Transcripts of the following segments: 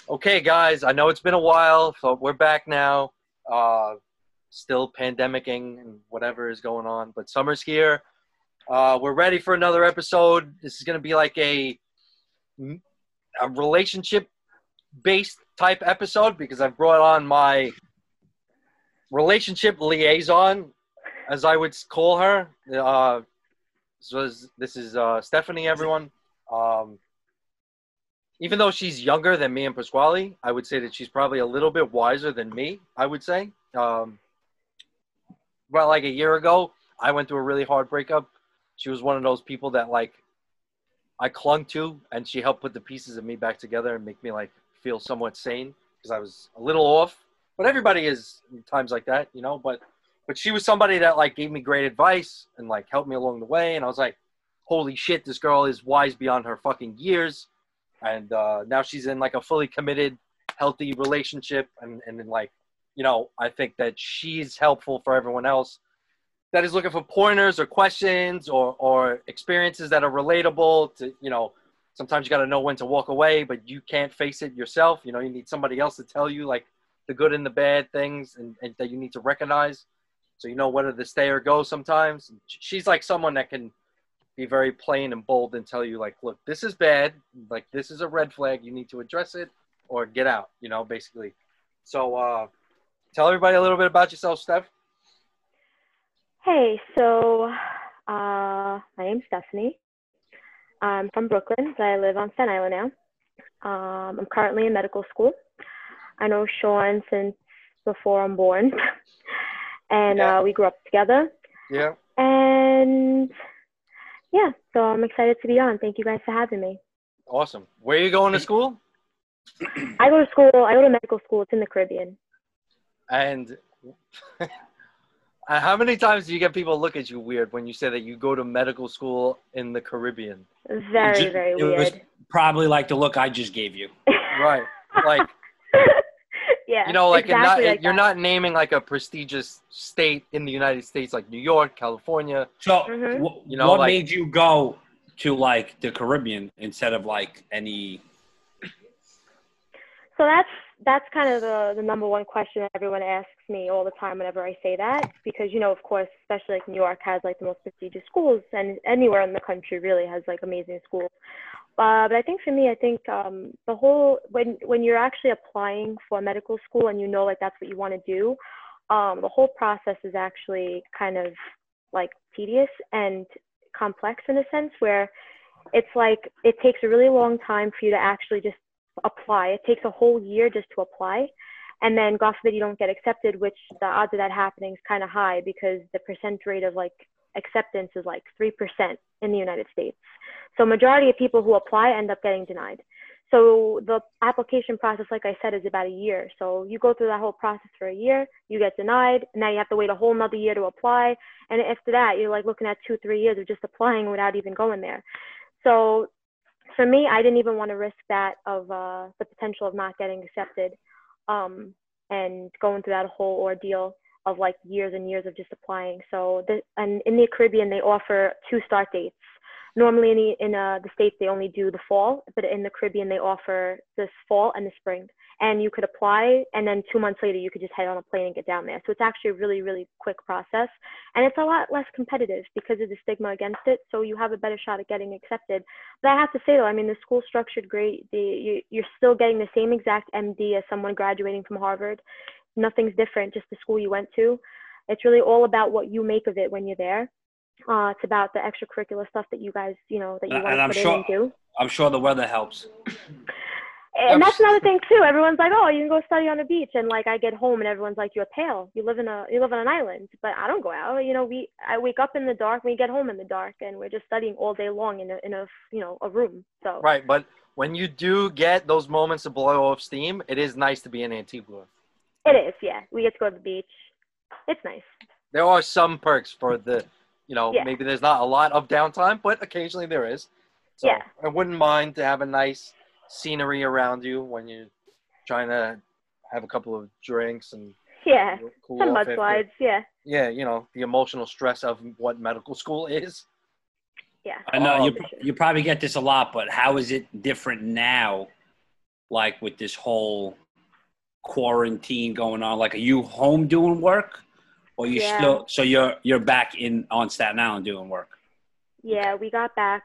Okay, guys, I know it's been a while, so we're back now. Still pandemicing and whatever is going on, but summer's here. We're ready for another episode. This is going to be like a relationship based type episode because I've brought on my relationship liaison, as I would call her. This is Stephanie, everyone. Um, Even though she's younger than me and Pasquale, I would say that she's probably a little bit wiser than me, I would say. About like a year ago, I went through a really hard breakup. She was one of those people that like I clung to, and she helped put the pieces of me back together and make me like feel somewhat sane because I was a little off. But everybody is in times like that, you know. But she was somebody that like gave me great advice and like helped me along the way. And I was like, holy shit, this girl is wise beyond her fucking years. And now she's in like a fully committed, healthy relationship, and then like, you know, I think that she's helpful for everyone else that is looking for pointers or questions or experiences that are relatable to, you know, sometimes you got to know when to walk away, but you can't face it yourself. You know, you need somebody else to tell you like the good and the bad things and that you need to recognize. So, you know, whether to stay or go sometimes. She's like someone that can be very plain and bold and tell you like, look, this is bad. Like, this is a red flag. You need to address it or get out, you know, basically. So tell everybody a little bit about yourself, Steph. Hey, my name's Stephanie. I'm from Brooklyn, but I live on Staten Island now. I'm currently in medical school. I know Sean since before I'm born, and Yeah. we grew up together. Yeah. And yeah, so I'm excited to be on. Thank you guys for having me. Awesome. Where are you going to school? I go to medical school. It's in the Caribbean. And how many times do you get people look at you weird when you say that you go to medical school in the Caribbean? Very, very It was weird. probably like the look I just gave you. Right. Like, yeah, you know, like, exactly like you're that. not naming like a prestigious state in the United States like New York, California. So, Mhm. You know, what like- made you go to like the Caribbean instead of like any? So that's kind of the number one question that everyone asks me all the time whenever I say that, because, you know, of course, especially like New York has like the most prestigious schools, and anywhere in the country really has like amazing schools. But I think for me, the whole when you're actually applying for medical school and you know like that's what you want to do, the whole process is actually kind of like tedious and complex in a sense where it's like it takes a really long time for you to actually just apply. It takes a whole year just to apply. And then God forbid you don't get accepted, which the odds of that happening is kind of high because the percent rate of like acceptance is like 3% in the United States. So majority of people who apply end up getting denied. So the application process, like I said, is about a year. So you go through that whole process for a year, you get denied, and now you have to wait a whole nother year to apply. And after that, you're like looking at 2-3 years of just applying without even going there. So for me, I didn't even want to risk that of the potential of not getting accepted and going through that whole ordeal of like years and years of just applying. So and in the Caribbean, they offer 2 start dates. Normally in the States, they only do the fall, but in the Caribbean, they offer this fall and the spring. And you could apply, and then 2 months later, you could just head on a plane and get down there. So it's actually a really, really quick process. And it's a lot less competitive because of the stigma against it. So you have a better shot at getting accepted. But I have to say, though, I mean, the school's structured great. You're still getting the same exact MD as someone graduating from Harvard. Nothing's different, just the school you went to. It's really all about what you make of it when you're there. It's about the extracurricular stuff that you guys, you know, that you want to put in and do. I'm sure the weather helps. And that's another thing too. Everyone's like, "Oh, you can go study on the beach," and like I get home and everyone's like, "You're pale. You live on an island." But I don't go out. You know, I wake up in the dark. We get home in the dark, and we're just studying all day long in a you know a room. So Right, but when you do get those moments to blow off steam, it is nice to be in Antigua. It is, yeah. We get to go to the beach. It's nice. There are some perks for the, you know, Yeah. maybe there's not a lot of downtime, but occasionally there is. So Yeah. I wouldn't mind to have a nice scenery around you when you're trying to have a couple of drinks and Yeah. cool Some off mudslides, after. yeah. Yeah, you know, the emotional stress of what medical school is. Yeah. I know Oh, you probably get this a lot, but how is it different now like with this whole quarantine going on? Like, are you home doing work, or you Yeah. still? So you're back in on Staten Island doing work. Yeah, we got back.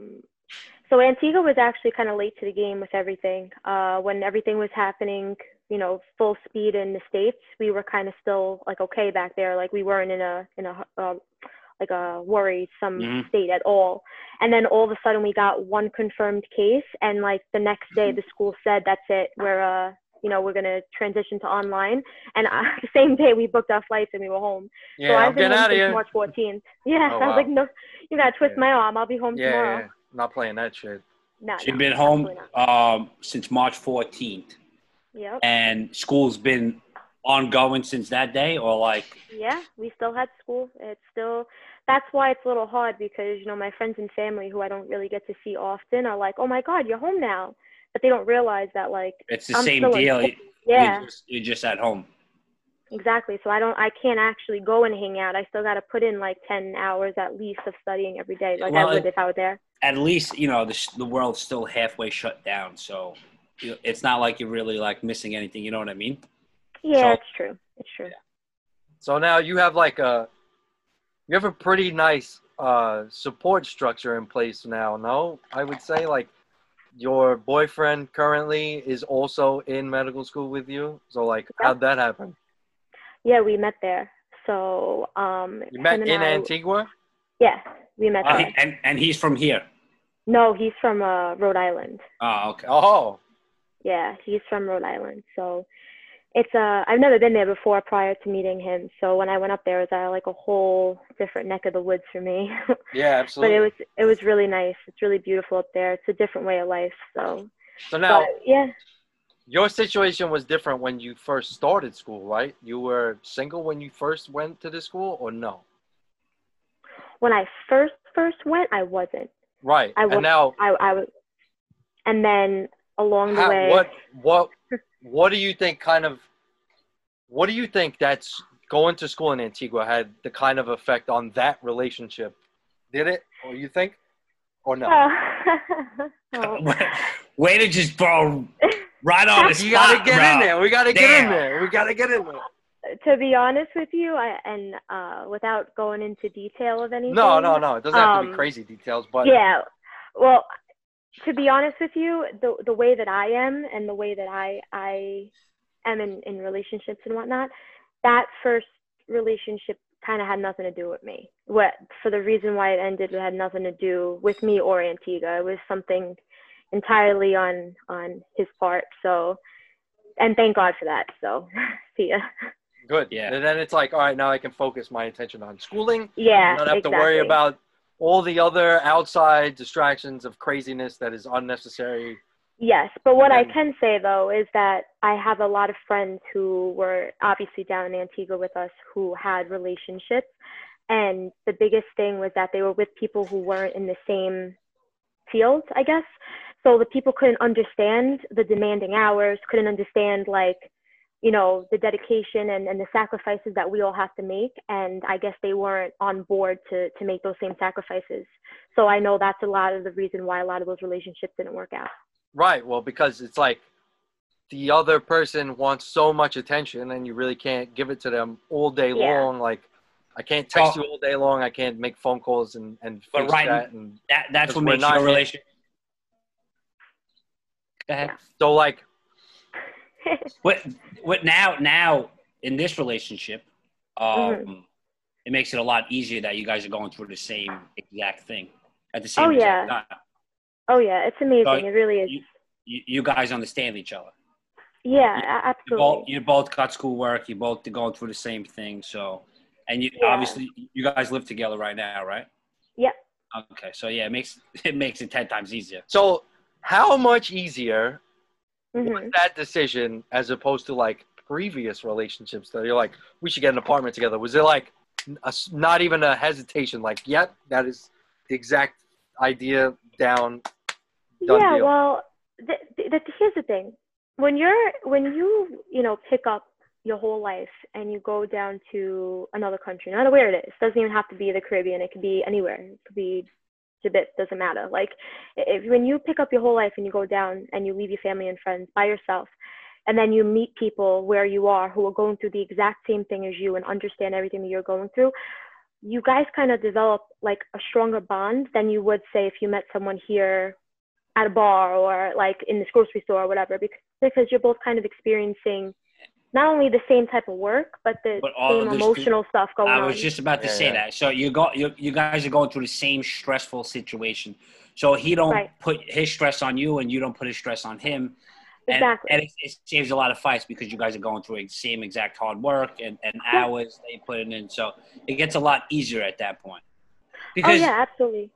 So Antigua was actually kind of late to the game with everything. When everything was happening, full speed in the States, we were kind of still like okay back there. Like we weren't in a like a worrisome state at all. And then all of a sudden we got one confirmed case, and like the next day the school said that's it. We're going to transition to online. And the same day we booked our flights and we were home. Yeah, so I'm I've been getting home out of since here. March 14th. Yeah, Oh, I was like, no, you got to twist my arm. I'll be home tomorrow. Yeah, not playing that shit. No, So you've been home since March 14th. Yep. And school's been ongoing since that day, or like? Yeah, we still had school. That's why it's a little hard because, my friends and family who I don't really get to see often are like, oh my God, you're home now. But they don't realize that like, It's the I'm same still in deal. school. Yeah. You're just at home. Exactly. So I can't actually go and hang out. I still got to put in like 10 hours at least of studying every day. Like I would if I were there. At least, the world's still halfway shut down. So it's not like you're really like missing anything. You know what I mean? Yeah, it's true. It's true. Yeah. So now you have you have a pretty nice support structure in place now, no? I would say like your boyfriend currently is also in medical school with you. So like how'd that happen? Yeah, we met there. So you met in Antigua? Yeah, we met there. And he's from here? No, he's from Rhode Island. Oh, okay. Oh. Yeah, he's from Rhode Island. So it's I've never been there before prior to meeting him. So when I went up there, it was like a whole different neck of the woods for me. Yeah, absolutely. But it was really nice. It's really beautiful up there. It's a different way of life. So now, yeah. Your situation was different when you first started school, right? You were single when you first went to the school, or no? When I first went, I wasn't. Right. And now I was, and then along the way. What do you think what do you think that's going to school in Antigua had the kind of effect on that relationship? Did it, or you think, or no? Way to just throw right on the spot. You gotta get in there. We gotta get in there. We gotta get in there. To be honest with you, without going into detail of anything. No. It doesn't have to be crazy details, but yeah. Well, to be honest with you, the way that I am and the way that I am in relationships and whatnot, that first relationship kind of had nothing to do with me. For the reason why it ended, it had nothing to do with me or Antigua. It was something entirely on his part. So, and thank God for that. So, see ya. Good. Yeah. And then it's like, all right, now I can focus my attention on schooling. Yeah. I don't have to worry about all the other outside distractions of craziness that is unnecessary. Yes, but what I can say, though, is that I have a lot of friends who were obviously down in Antigua with us who had relationships. And the biggest thing was that they were with people who weren't in the same field, I guess. So the people couldn't understand the demanding hours, couldn't understand, the dedication and the sacrifices that we all have to make. And I guess they weren't on board to make those same sacrifices. So I know that's a lot of the reason why a lot of those relationships didn't work out. Right. Well, because it's like the other person wants so much attention and you really can't give it to them all day long. Like I can't text you all day long. I can't make phone calls and but right, that. And that's what makes your relationship. Go ahead. So like, what now in this relationship, it makes it a lot easier that you guys are going through the same exact thing at the same exact time. Oh yeah, it's amazing. So it really is. You guys understand each other. Yeah, absolutely. You both got schoolwork. You both are going through the same thing. So, and obviously you guys live together right now, right? Yeah. Okay, so yeah, it makes it 10 times easier. So, how much easier was that decision as opposed to like previous relationships that you're like, we should get an apartment together? Was it like not even a hesitation? Like, yep, that is the exact idea down. Yeah, deal. Well, here's the thing. When you pick up your whole life and you go down to another country, no matter where it is, it doesn't even have to be the Caribbean. It could be anywhere. It could be bit doesn't matter. Like if when you pick up your whole life and you go down and you leave your family and friends by yourself, and then you meet people where you are who are going through the exact same thing as you and understand everything that you're going through, you guys kind of develop like a stronger bond than you would say if you met someone here at a bar or like in this grocery store or whatever, because you're both kind of experiencing not only the same type of work, but the same emotional stuff going on. I was just about to say that. So you guys are going through the same stressful situation. So he don't put his stress on you, and you don't put his stress on him. Exactly. And it saves a lot of fights because you guys are going through the same exact hard work and hours they put in. So it gets a lot easier at that point. Because absolutely.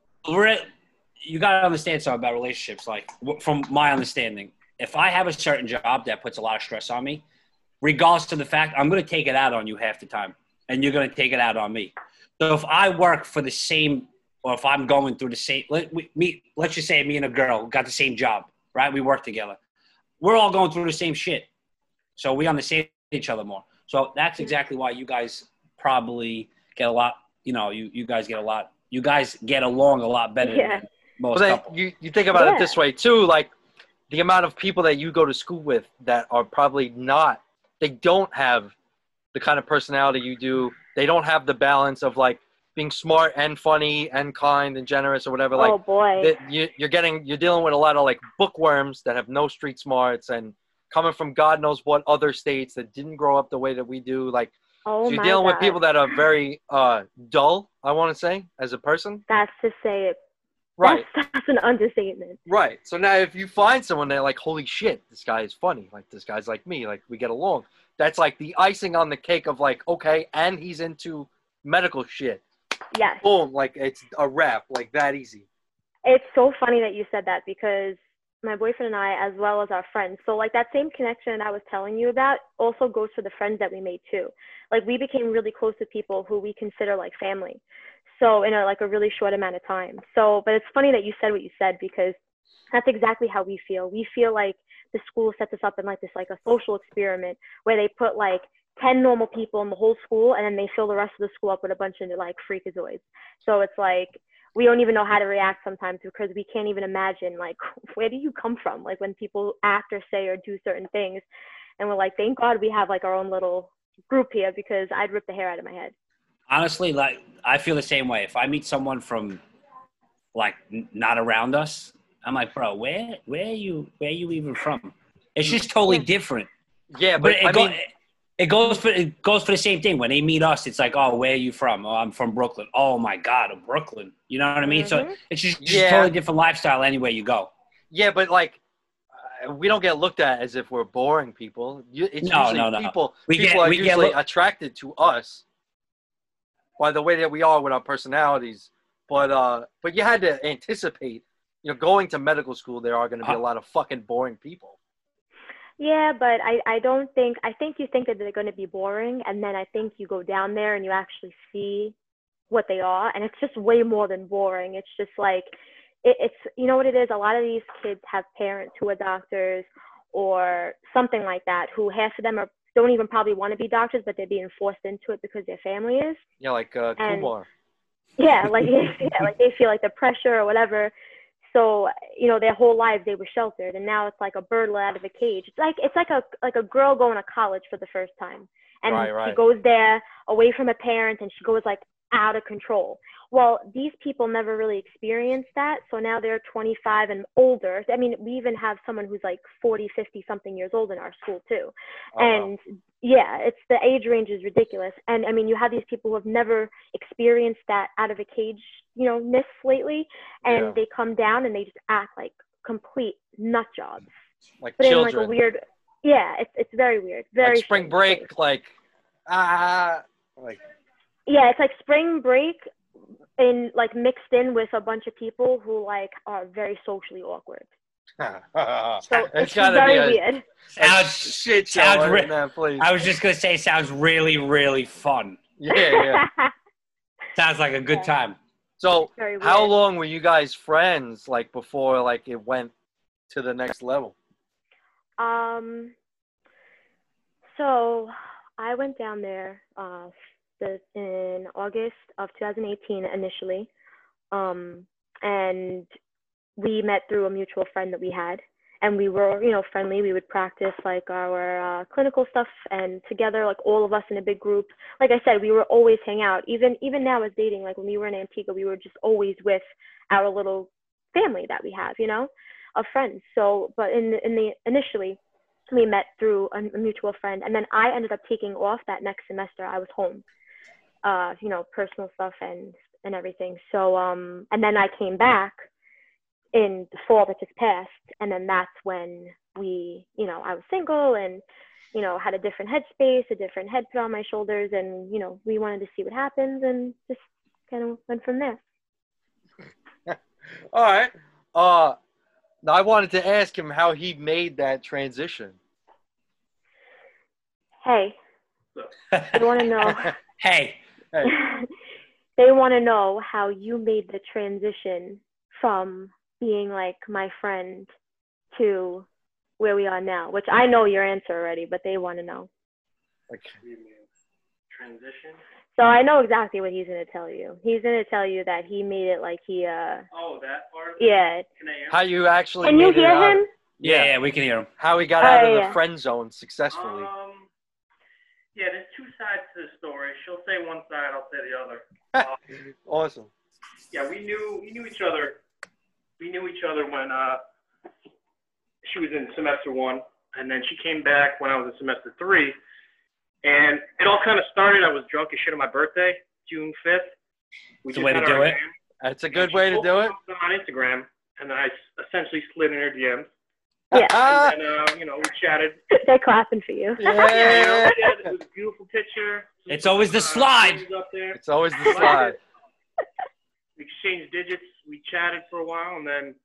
You got to understand something about relationships. Like, from my understanding, if I have a certain job that puts a lot of stress on me, regardless of the fact, I'm going to take it out on you half the time, and you're going to take it out on me. So if I work for the same, or if I'm going through the same, let's just say me and a girl got the same job, right? We work together. We're all going through the same shit. So we understand each other more. So that's exactly why you guys probably get a lot, you guys get along a lot better than most couples. You think about it this way too, like the amount of people that you go to school with that are probably they don't have the kind of personality you do. They don't have the balance of like being smart and funny and kind and generous or whatever. Like, oh boy, you're dealing with a lot of like bookworms that have no street smarts and coming from God knows what other states that didn't grow up the way that we do. Like, so you're dealing with people that are very dull, I want to say, as a person. That's to say it. Right. That's an understatement. Right. So now if you find someone that like, holy shit, this guy is funny. Like, this guy's like me. Like, we get along. That's like the icing on the cake of like, okay, and he's into medical shit. Yes. Boom. Like, it's a wrap. Like, that easy. It's so funny that you said that because my boyfriend and I, as well as our friends, so like that same connection I was telling you about also goes for the friends that we made too. Like, we became really close to people who we consider like family. So in a really short amount of time. So, but it's funny that you said what you said because that's exactly how we feel. We feel like the school sets us up in like this, like a social experiment where they put like 10 normal people in the whole school and then they fill the rest of the school up with a bunch of like freakazoids. So it's like, we don't even know how to react sometimes because we can't even imagine like, where do you come from? Like when people act or say or do certain things. And we're like, thank God we have like our own little group here because I'd rip the hair out of my head. Honestly, like I feel the same way. If I meet someone from like not around us, I'm like, bro, where are you even from? It's just totally different. Yeah, but it goes for the same thing. When they meet us, it's like, oh, where are you from? Oh, I'm from Brooklyn. Oh my God, Brooklyn. You know what I mean? Mm-hmm. So it's just totally different lifestyle anywhere you go. Yeah, but like, we don't get looked at as if we're boring people. It's usually people are usually attracted to us by the way that we are with our personalities. But you had to anticipate, going to medical school, there are going to be a lot of fucking boring people. Yeah, but I think you think that they're going to be boring, and then I think you go down there and you actually see what they are, and it's just way more than boring. It's just like, it's you know what it is? A lot of these kids have parents who are doctors or something like that, who half of them don't even probably want to be doctors, but they're being forced into it because their family is. Yeah, like Kumar. Yeah, like like they feel like the pressure or whatever. So, their whole lives they were sheltered, and now it's like a bird let out of a cage. It's like a girl going to college for the first time, and she goes there away from her parents, and she goes like out of control. Well, these people never really experienced that, so now they're 25 and older. I mean, we even have someone who's like 40, 50 something years old in our school too. And yeah, it's the age range is ridiculous. And I mean, you have these people who have never experienced that out of a cage, ness lately, and they come down and they just act like complete nut jobs. Like but children. In like a weird, it's very weird. Very like spring break, place. Yeah, it's like spring break in like mixed in with a bunch of people who like are very socially awkward. So it's very weird. Sounds I was just gonna say, sounds really, really fun. Yeah. Sounds like a good time. So, how long were you guys friends? Like before, like it went to the next level? So I went down there in August of 2018 initially. and we met through a mutual friend that we had. And we were, you know, friendly. We would practice like our clinical stuff and together, like all of us in a big group. Like I said, we were always hang out. Even now as dating, like when we were in Antigua, we were just always with our little family that we have, you know, of friends. So, but initially, we met through a mutual friend, and then I ended up taking off that next semester. I was home, you know, personal stuff and everything. So, and then I came back in the fall that just passed, and then that's when we, you know, I was single and, you know, had a different headspace, a different head put on my shoulders, and, you know, we wanted to see what happens and just kind of went from there. All right. Now I wanted to ask him how he made that transition. Hey, they want to know. Hey. They want to know how you made the transition from being like my friend to where we are now, which I know your answer already, but they want to know. Okay. Transition? So I know exactly what he's going to tell you. He's going to tell you that he made it like he, Oh, that part? yeah. Can I How you actually Can you made it hear out. him? Yeah, we can hear him. How he got out of the yeah. friend zone successfully. Yeah, there's two sides to the story. She'll say one side, I'll say the other. Awesome. Yeah, we knew each other. We knew each other when she was in semester 1, and then she came back when I was in semester 3. And it all kind of started. I was drunk as shit on my birthday, June 5th. It's a way to do it. That's a good way to do it. On Instagram, and then I essentially slid in her DMs. Yeah. And then, you know, we chatted. They're clapping for you. Yeah, you know, it was a beautiful picture. It's always the slide. Up there. It's always the slide. We exchanged digits. We chatted for a while, and then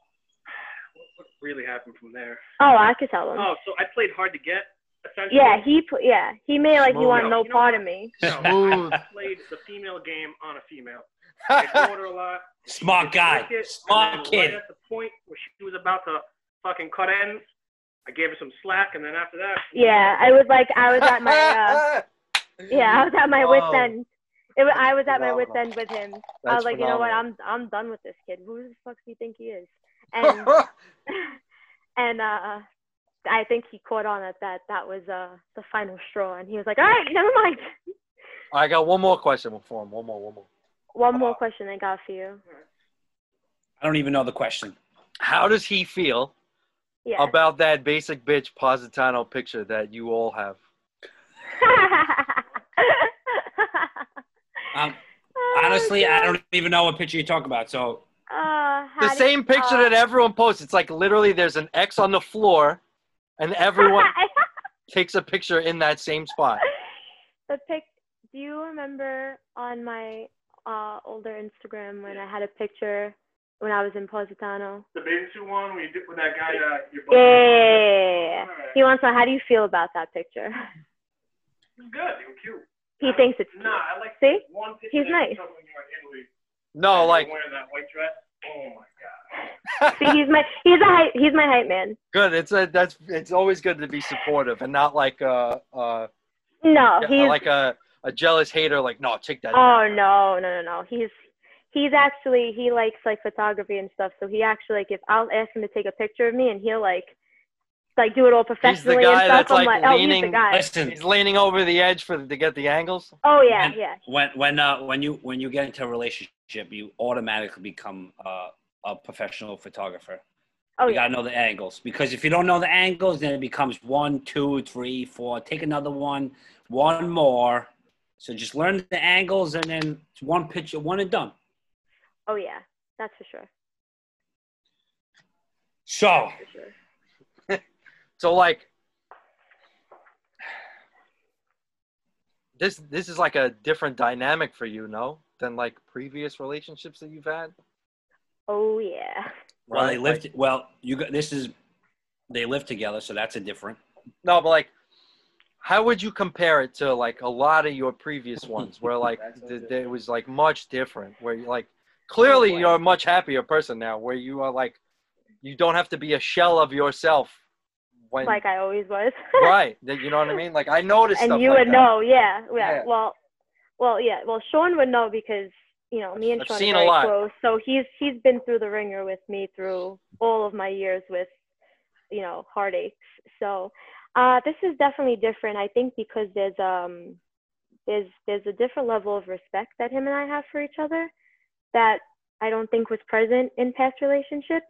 what really happened from there? Oh, I could tell him. Oh, so I played hard to get, essentially. Yeah, he made like he wanted no you know part what? of me. No, Smooth. I played the female game on a female. I ignored her a lot. Smart guy. Smart kid. Right at the point where she was about to fucking cut ends, I gave her some slack, and then after that. Yeah, I was at my I was at my wit's end. I was at my wit's end with him. I was like, you know what, I'm done with this kid. Who the fuck do you think he is? And and I think he caught on at that. That was the final straw, and he was like, all right, never mind. I got one more question for him. One more. One more question I got for you. I don't even know the question. How does he feel about that basic bitch Positano picture that you all have? Honestly, I don't even know what picture you're talking about. So the same picture that everyone posts. It's like literally there's an X on the floor, and everyone takes a picture in that same spot. Do you remember on my older Instagram when I had a picture when I was in Positano? The bathing suit one when you did with that guy. Yeah. He wants to know, how do you feel about that picture? He's good. He was cute. He thinks it's cute. Nah, I like See? one picture. He's nice. No, like wearing that white dress. Oh my god. See, he's my hype man. Good. It's always good to be supportive and not like No, he's like a jealous hater. Like, no, take that. Oh no. He's actually, he likes like photography and stuff. So he actually, like, if I'll ask him to take a picture of me and he'll like do it all professionally. He's the guy and stuff. that's like leaning. He's the guy. Listen, he's leaning over the edge to get the angles. Oh yeah, When you get into a relationship, you automatically become a professional photographer. Oh, you gotta know the angles, because if you don't know the angles, then it becomes 1, 2, 3, 4. Take another one more. So just learn the angles, and then it's one picture, one and done. Oh yeah, that's for sure. So. So like this is like a different dynamic for you, no? Than like previous relationships that you've had? Oh yeah. Well, they lived they live together, so that's a different. No, but like how would you compare it to like a lot of your previous ones where like it was like much different, where you like clearly you're a much happier person now, where you are like you don't have to be a shell of yourself. Like I always was. Right. You know what I mean? Like I noticed and stuff you like would that. know, yeah. Well, Sean would know because, me and I've Sean are seen a very lot. close. So he's been through the ringer with me through all of my years with, heartaches. So this is definitely different. I think because there's a different level of respect that him and I have for each other that I don't think was present in past relationships.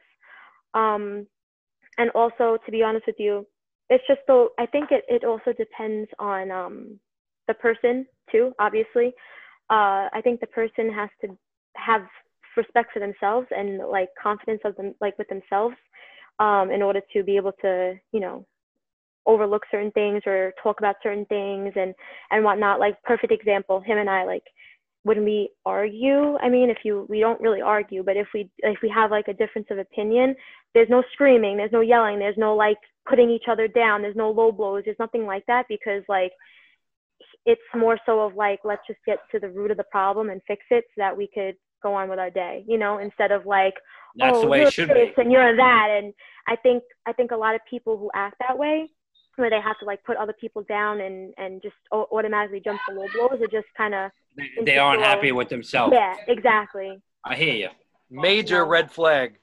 And also, to be honest with you, it's just though I think it also depends on the person too. Obviously, I think the person has to have respect for themselves and like confidence of them, like with themselves, in order to be able to, overlook certain things or talk about certain things and whatnot. Like perfect example, him and I, like when we argue, I mean, we don't really argue, but if we have like a difference of opinion, there's no screaming, there's no yelling, there's no like putting each other down, there's no low blows, there's nothing like that, because like it's more so of like, let's just get to the root of the problem and fix it so that we could go on with our day, instead of like, That's the way you're it should this be. and you're that. And I think a lot of people who act that way, where they have to like put other people down and just automatically jump to low blows, are just kind of They aren't happy with themselves. Yeah, exactly. I hear you. Major red flag.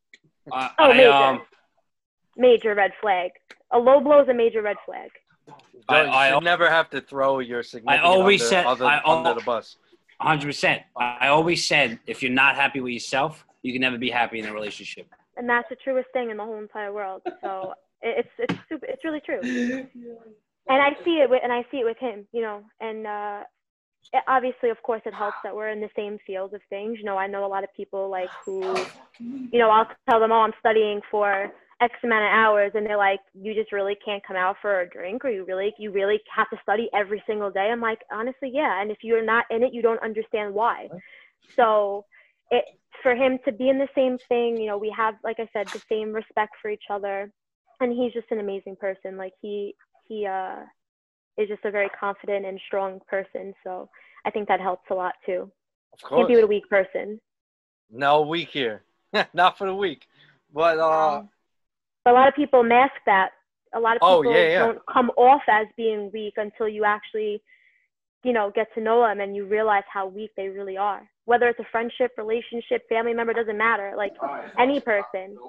Major red flag. A low blow is a major red flag. You should never have to throw your significant under the bus. 100%. I always said, if you're not happy with yourself, you can never be happy in a relationship. And that's the truest thing in the whole entire world. So it's really true. And I see it with him, and obviously, of course, it helps that we're in the same field of things. I know a lot of people like who, I'll tell them, I'm studying for X amount of hours, and they're like, you just really can't come out for a drink, or you really have to study every single day. I'm like, honestly, yeah. And if you're not in it, you don't understand why. So for him to be in the same thing, we have, like I said, the same respect for each other, and he's just an amazing person. Like he is just a very confident and strong person. So I think that helps a lot too. Of course. Can't be with a weak person. No weak here. Not for the weak. But a lot of people mask that. A lot of people don't come off as being weak until you actually, get to know them and you realize how weak they really are. Whether it's a friendship, relationship, family member, doesn't matter. Like any person.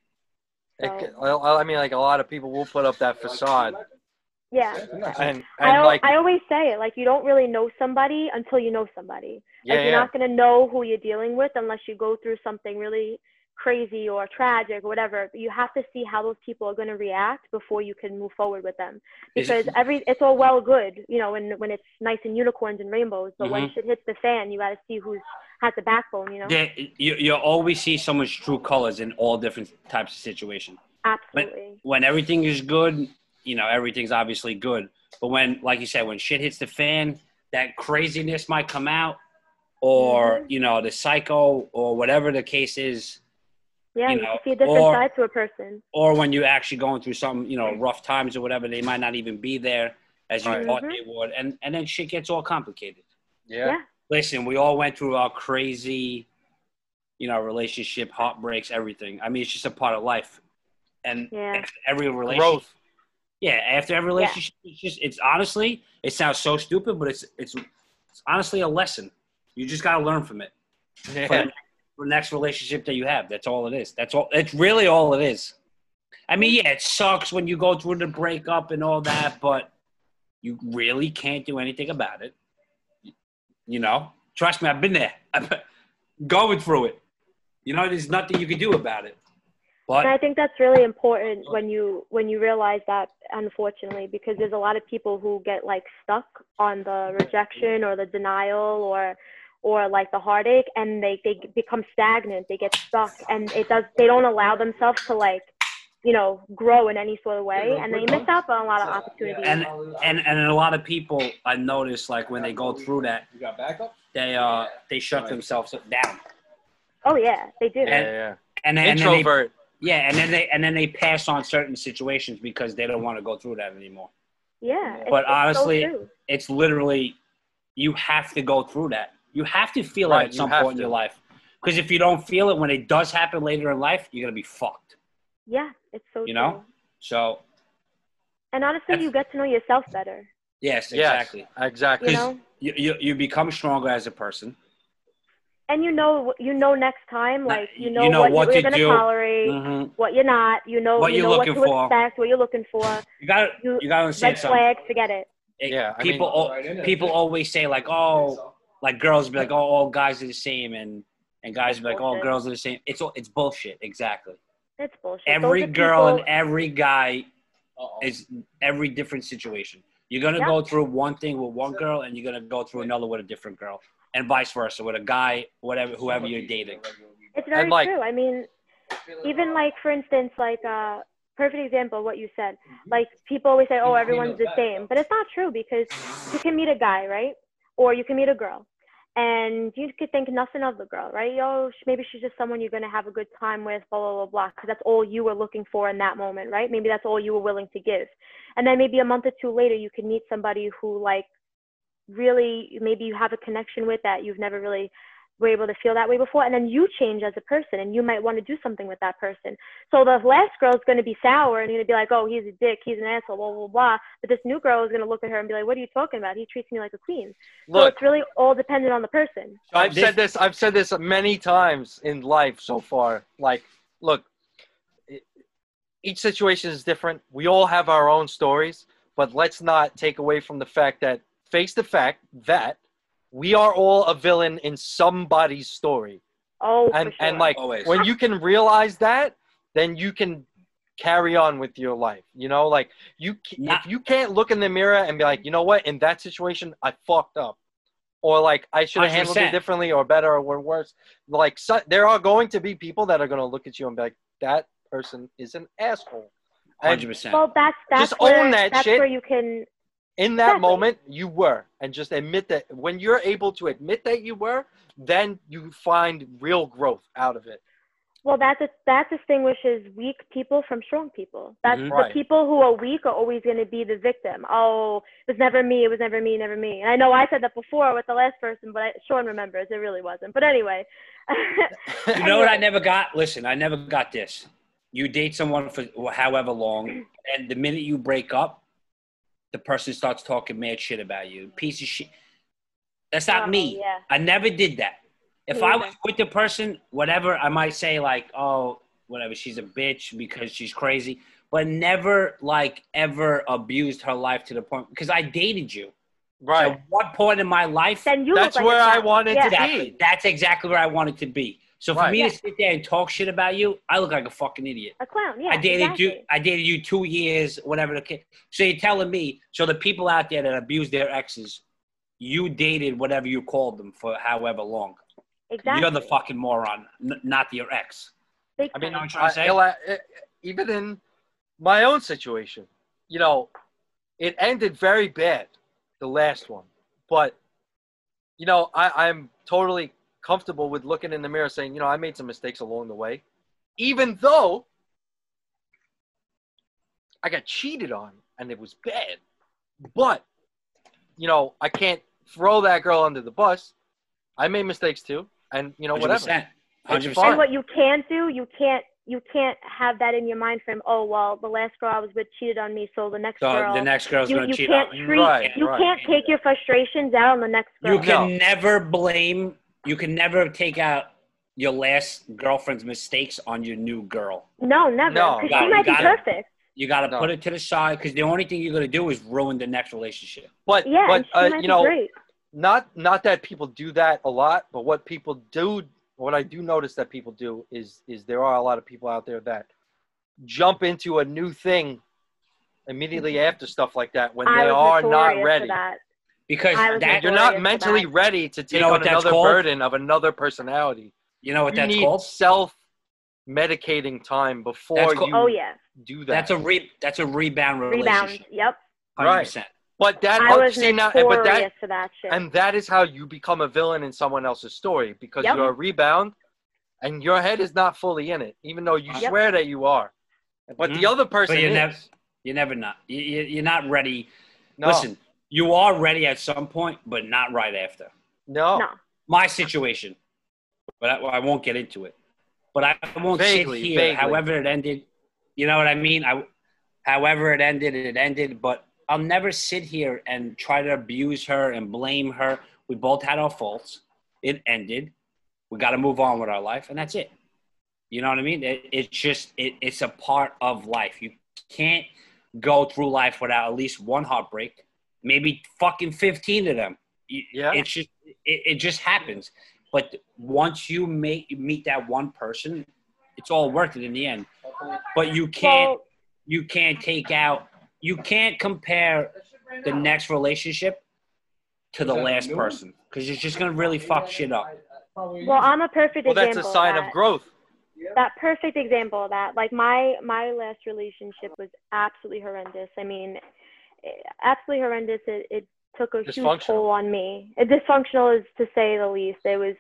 I mean, like a lot of people will put up that facade. Yeah. And I always say it, like you don't really know somebody until you know somebody. You're not going to know who you're dealing with unless you go through something really crazy or tragic or whatever. You have to see how those people are going to react before you can move forward with them. Because it's all well good, when it's nice and unicorns and rainbows, but when shit hits the fan, you got to see who has the backbone, You always see someone's true colors in all different types of situations. Absolutely. When everything is good, everything's obviously good. But when, like you said, when shit hits the fan, that craziness might come out, or, the psycho, or whatever the case is. Yeah, you can see a different side to a person. Or when you're actually going through some, rough times or whatever, they might not even be there as you thought they would. And then shit gets all complicated. Yeah. Listen, we all went through our crazy, relationship, heartbreaks, everything. I mean, it's just a part of life. And every relationship. Growth. Yeah, after every relationship, it's honestly, it sounds so stupid, but it's honestly a lesson. You just got to learn from it. Yeah. For the next relationship that you have. That's all it is. That's all. It's really all it is. I mean, it sucks when you go through the breakup and all that, but you really can't do anything about it. Trust me, I've been there. I'm going through it. There's nothing you can do about it. But and I think that's really important when you realize that, unfortunately, because there's a lot of people who get like stuck on the rejection or the denial or like the heartache, and they become stagnant, they get stuck, and they don't allow themselves to like, grow in any sort of way, and they miss out on a lot of opportunities. And a lot of people, I notice, like when they go through that, they shut themselves down. Oh yeah, they do. And introvert. And then they pass on certain situations because they don't want to go through that anymore. Yeah. But honestly, it's literally, you have to go through that. You have to feel it at some point in your life. Because if you don't feel it when it does happen later in life, you're going to be fucked. Yeah, it's so true. So. And honestly, you get to know yourself better. Yes, exactly. Exactly. You become stronger as a person. And you know next time, like you know, what you're to gonna do. tolerate, Mhm. what you're not. You know What you you're know what looking to for. expect, what you're looking for. You got to understand Red something. flags, forget it. Yeah, I People always say like, oh, like girls be like, oh, all guys are the same, and guys be like, oh, Bullshit. girls are the same. It's bullshit. Exactly. It's bullshit. Every Those are girl and people- every guy is every different situation. You're gonna Yeah. go through one thing with one girl, and you're gonna go through another with a different girl, and vice versa with a guy, whoever you're dating. It's very And, like- true. I mean, even like for instance, like perfect example of what you said. Like people always say, oh, everyone's the same, but it's not true because you can meet a guy, right? Or you can meet a girl, and you could think nothing of the girl, right? Yo, maybe she's just someone you're gonna have a good time with, blah blah blah blah. Because that's all you were looking for in that moment, right? Maybe that's all you were willing to give, and then maybe a month or two later, you can meet somebody who like really maybe you have a connection with that you've never really were able to feel that way before, and then you change as a person and you might want to do something with that person. So the last girl's going to be sour and going to be like, oh, he's a dick, he's an asshole, blah blah blah, but this new girl is going to look at her and be like, what are you talking about? He treats me like a queen. So Look, it's really all dependent on the person. I've said this many times in life so far. Like, look, each situation is different. We all have our own stories, but let's not take away from the fact that face the fact that we are all a villain in somebody's story. Oh, and for sure. and like Always. when you can realize that, then you can carry on with your life. You know, like if you can't look in the mirror and be like, you know what, in that situation I fucked up, or like I should have handled it 100%. differently or better or worse. Like there are going to be people that are going to look at you and be like, that person is an asshole. And 100%. well, that's Just where, own that that's shit. where you can. in that Exactly. moment, you were, and just admit that. When you're able to admit that you were, then you find real growth out of it. Well, that distinguishes weak people from strong people. That's Mhm. the Right. people who are weak are always going to be the victim. Oh, it was never me. It was never me. Never me. And I know I said that before with the last person, but Sean remembers it really wasn't. But anyway. You know what I never got? Listen, I never got this. You date someone for however long, and the minute you break up, the person starts talking mad shit about you. Piece of shit. That's not Oh, me. yeah. I never did that. If Me I either. was with the person, whatever, I might say like, oh, whatever, she's a bitch because she's crazy, but never like ever abused her life to the point, because I dated you. Right. So at what point in my life? Then you That's look like where a I clown. wanted to Yeah. be. That's exactly where I wanted to be. So for Right. me Yeah. to sit there and talk shit about you, I look like a fucking idiot. A clown. Yeah. I dated you. exactly. I dated you 2 years, whatever the case. So you're telling me? So the people out there that abuse their exes, you dated whatever you called them for however long. Exactly. You're the fucking moron, not your ex. Big I mean, know time. what I'm trying to say? even in my own situation, you know, it ended very bad, the last one. But, you know, I'm totally comfortable with looking in the mirror saying, you know, I made some mistakes along the way. Even though I got cheated on and it was bad. But, you know, I can't throw that girl under the bus. I made mistakes too. And, you know, whatever. 100%. It's 100%. fine. And what you can't do, you can't have that in your mind frame. Oh well, the last girl I was with cheated on me, so the next So girl. the next girl's you going to you cheat can't on me. treat. Right, you right. can't take your frustrations out on the next girl. You can No. never blame, you can never take out your last girlfriend's mistakes on your new girl. No, never. No, Because no, she you might be gotta- perfect. You got to No. put it to the side, because the only thing you're going to do is ruin the next relationship. But, Yeah, and she might you be know, great. not that people do that a lot, but what I do notice that people do is there are a lot of people out there that jump into a new thing immediately after stuff like that when I they was are not notorious for ready. that. Because I was that, You're notorious not for mentally that. ready to take know on what that's another called? burden of another personality. you know what You that's need called? self-medicating time before That's called- you Oh yeah, do that. That's a rebound rebound. relationship. Yep. 100%. But that, I was see, now, notorious but that, for that shit. and that is how you become a villain in someone else's story, because Yep. you're a rebound and your head is not fully in it, even though you Yep. swear that you are. But Mhm. the other person But you're is. never, you're never not. You're not ready. No, Listen, you are ready at some point, but not right after. no. no. My situation, but I won't get into it. But I won't Vaguely, sit here. vaguely. However it ended, you know what I mean. However it ended. But I'll never sit here and try to abuse her and blame her. We both had our faults. It ended. We got to move on with our life, and that's it. You know what I mean? It's a part of life. You can't go through life without at least one heartbreak, maybe fucking 15 of them. Yeah. It just happens. But once you meet that one person, it's all worth it in the end. But you can't compare the next relationship to the last person, because it's just gonna really fuck shit up. Well, I'm a perfect Well, example. that's a sign of growth. That perfect example of that. Like my last relationship was absolutely horrendous. I mean, absolutely horrendous. It took a huge toll on me. Dysfunctional is to say the least. It was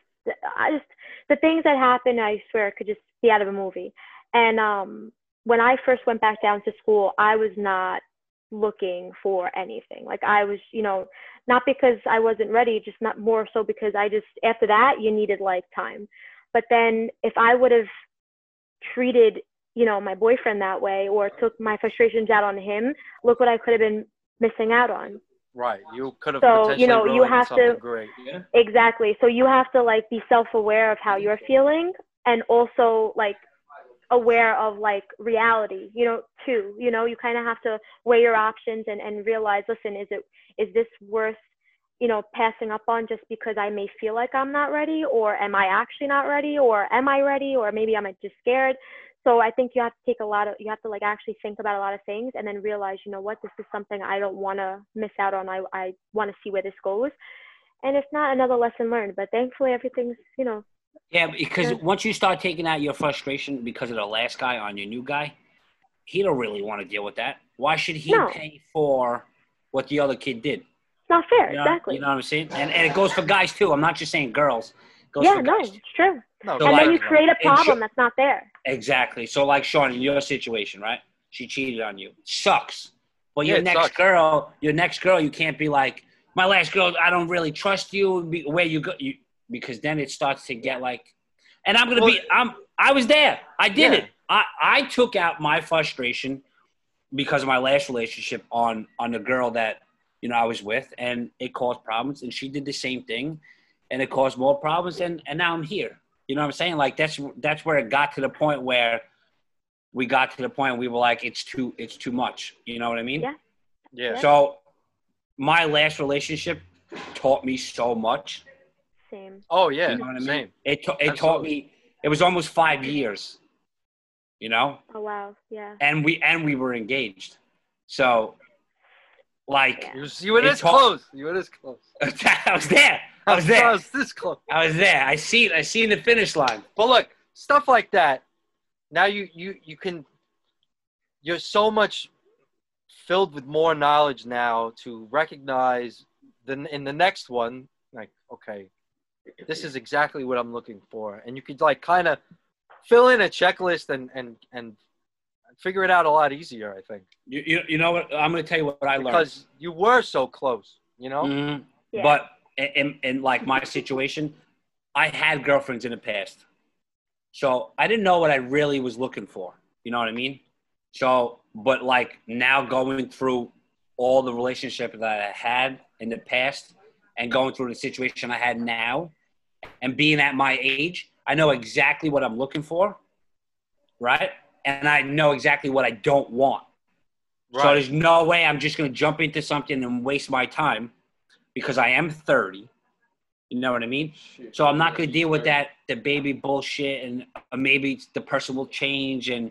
the things that happened, I swear, could just be out of a movie. And when I first went back down to school, I was not looking for anything. Like I was, not because I wasn't ready, just not more so because after that, you needed like time. But then if I would have treated, my boyfriend that way, or took my frustrations out on him, look what I could have been missing out on. Right. You could have potentially ruined you have something to, great. Yeah. Exactly. So you have to like be self-aware of how you're feeling, and also like aware of like reality, too. You kind of have to weigh your options and realize, listen, is this worth, passing up on just because I may feel like I'm not ready, or am I actually not ready, or am I ready, or maybe I'm just scared. So I think you have to like actually think about a lot of things, and then realize, what, this is something I don't want to miss out on. I want to see where this goes. And if not, another lesson learned. But thankfully everything's, Yeah, because once you start taking out your frustration because of the last guy on your new guy, he don't really want to deal with that. Why should he pay for what the other kid did? It's not fair, exactly. You know what I'm saying? And it goes for guys too. I'm not just saying girls. It goes for guys too. It's true. No, so and then you create a problem that's not there. Exactly. So like Sean, in your situation, right? She cheated on you. Sucks. But your next sucks. girl, you can't be like, my last girl, I don't really trust you. Where you go, because then it starts to get like, and I was there. I did it. I took out my frustration because of my last relationship on the girl that, I was with, and it caused problems, and she did the same thing, and it caused more problems, and now I'm here. You know what I'm saying? Like that's where it got to the point where we were like, it's too much. You know what I mean? Yeah. So my last relationship taught me so much. Same. Oh yeah. You know what I mean? Same. It taught me. It was almost 5 years. Oh wow. Yeah. And we were engaged. So like you were this close. You were this close. I was there. I was this close. I was there. I seen the finish line. But look, stuff like that. Now you can. You're so much filled with more knowledge now to recognize in the next one, like, okay, this is exactly what I'm looking for, and you could like kind of fill in a checklist and figure it out a lot easier, I think. You know what? I'm going to tell you what I learned. Because you were so close, Mm-hmm. Yeah. But in like my situation, I had girlfriends in the past. So I didn't know what I really was looking for. You know what I mean? So, but like now going through all the relationships that I had in the past and going through the situation I had now and being at my age, I know exactly what I'm looking for, right? And I know exactly what I don't want. Right. So there's no way I'm just going to jump into something and waste my time because I am 30. You know what I mean? So I'm not going to deal with the baby bullshit, and maybe the person will change, and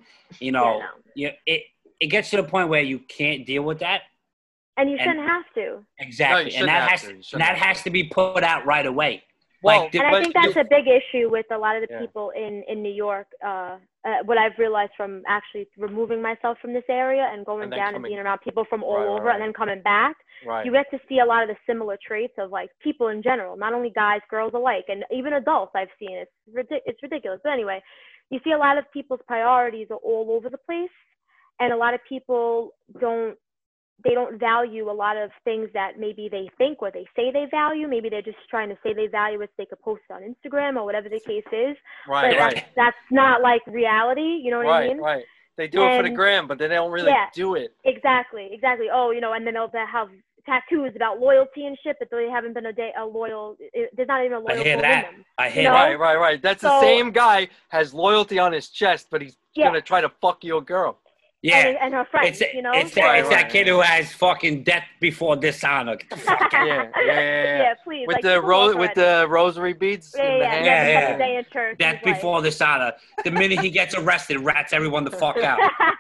it gets to the point where you can't deal with that. And you shouldn't have to. Exactly. No, that has to be put out right away. Well, and I think that's a big issue with a lot of the people in New York. What I've realized from actually removing myself from this area and going down and being around people from all over and then coming back, you get to see a lot of the similar traits of like people in general, not only guys, girls alike, and even adults I've seen. It's ridiculous. But anyway, you see a lot of people's priorities are all over the place, and a lot of people don't value a lot of things that maybe they think or they say they value. Maybe they're just trying to say they value it so they could post it on Instagram or whatever the case is. But that's not like reality. You know what I mean? Right. They do it for the gram, but they don't really do it. Exactly. Oh, and then they'll have tattoos about loyalty and shit, but they haven't been a loyal. There's not even a loyal I hear soul that. in them. I hear You know? that. Right. That's the So- same guy has loyalty on his chest, but he's Yeah. gonna try to fuck your girl. Yeah. And her friends, It's you know. it's Right, that kid yeah. who has fucking death before dishonor. Get the fuck out. Yeah. Yeah, please. With like, the take a walk with already. the rosary beads Yeah, in the yeah, hand. he hasn't Yeah, spent a day in church. in Death his life. before dishonor. The minute he gets arrested, rats everyone the fuck out.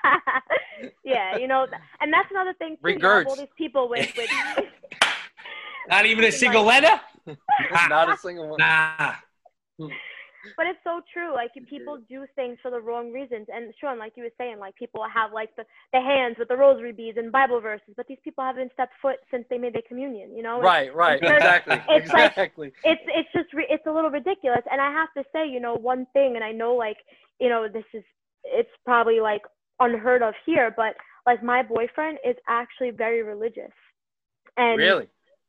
Yeah, you know, and that's another thing too. You have all Regrets. these people with Not even a single letter? Not a single one. Nah. but it's so true. Like people do things for the wrong reasons. And Sean, like you were saying, like people have like the hands with the rosary beads and Bible verses, but these people haven't stepped foot since they made their communion. You know, Right. Exactly. It's like- Exactly. it's just it's a little ridiculous. And I have to say, you know, one thing, and I know like, you know, it's probably like unheard of here, but like my boyfriend is actually very religious. And Really?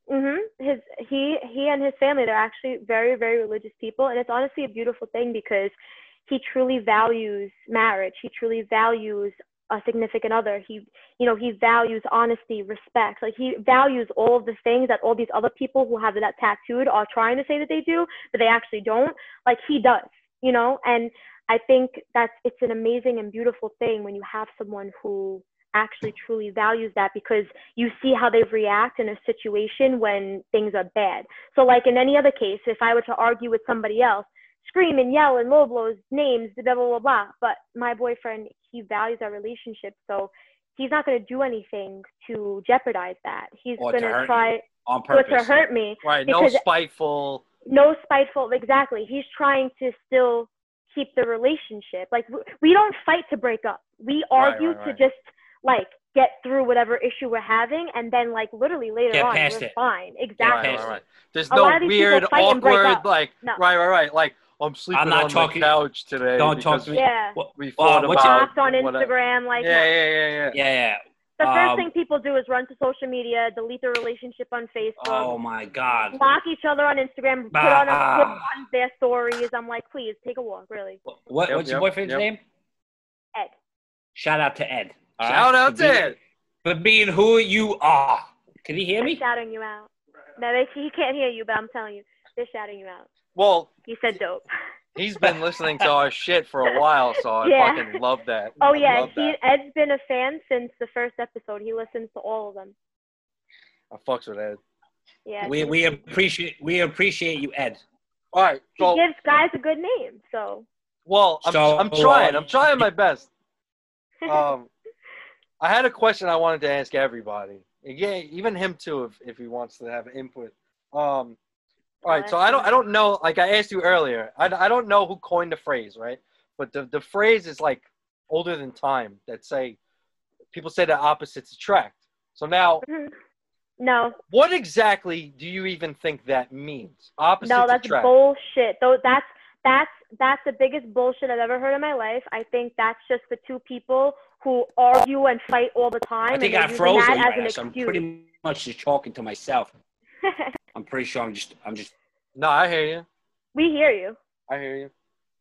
He and his family, they're actually very, very religious people, and it's honestly a beautiful thing because he truly values marriage. He truly values a significant other. He values honesty, respect. Like he values all of the things that all these other people who have that tattooed are trying to say that they do, but they actually don't. Like he does, you know. And I think it's an amazing and beautiful thing when you have someone who actually truly values that, because you see how they react in a situation when things are bad. So like in any other case, if I were to argue with somebody else, scream and yell and low blows, names, blah, blah, blah, blah. But my boyfriend, he values our relationship. So he's not going to do anything to jeopardize that. He's Or going to to hurt try you on or purpose. to hurt me. Right. No Because- spiteful. No spiteful, exactly. He's trying to still keep the relationship. Like we don't fight to break up. We argue right. to just like get through whatever issue we're having, and then like literally later Get on past we're it. fine. Exactly. past Right. There's A no lot of these people weird, fight and break awkward, up. like, No. right. Like, I'm sleeping I'm not on talking- the couch today. Don't talk because to me. Yeah. We fought what's your- about Blocked on whatever. Instagram, like no. Yeah. Yeah. The first thing people do is run to social media, delete their relationship on Facebook, Oh my God. block each other on Instagram, put on their stories. I'm like, please take a walk, really. What's your Yep, boyfriend's yep. name? Ed. Shout out to Ed. All Shout right? out to Ed. For being who you are. Can he hear They're me? shouting you out. No, he can't hear you, but I'm telling you, they're shouting you out. Well, He said dope. he's been listening to our shit for a while, so I Yeah. fucking love that. Oh I yeah, love that. Ed's been a fan since the first episode. He listens to all of them. I fucks with Ed. Yeah. We appreciate you, Ed. All right, He so gives guys a good name, so. well, So, I'm trying my best. I had a question I wanted to ask everybody. Yeah, even him too, if he wants to have input. All right, so I don't know. Like I asked you earlier, I don't know who coined the phrase, right? But the phrase is like older than time. That say people say that opposites attract. So now, No, what exactly do you even think that means? Opposites no, that's attract. bullshit. Though that's the biggest bullshit I've ever heard in my life. I think that's just for two people who argue and fight all the time. I think and I they're froze using it. that as an Right, so I'm excuse. pretty much just talking to myself. I'm pretty sure I'm just. No, I hear you. We hear you, I hear you.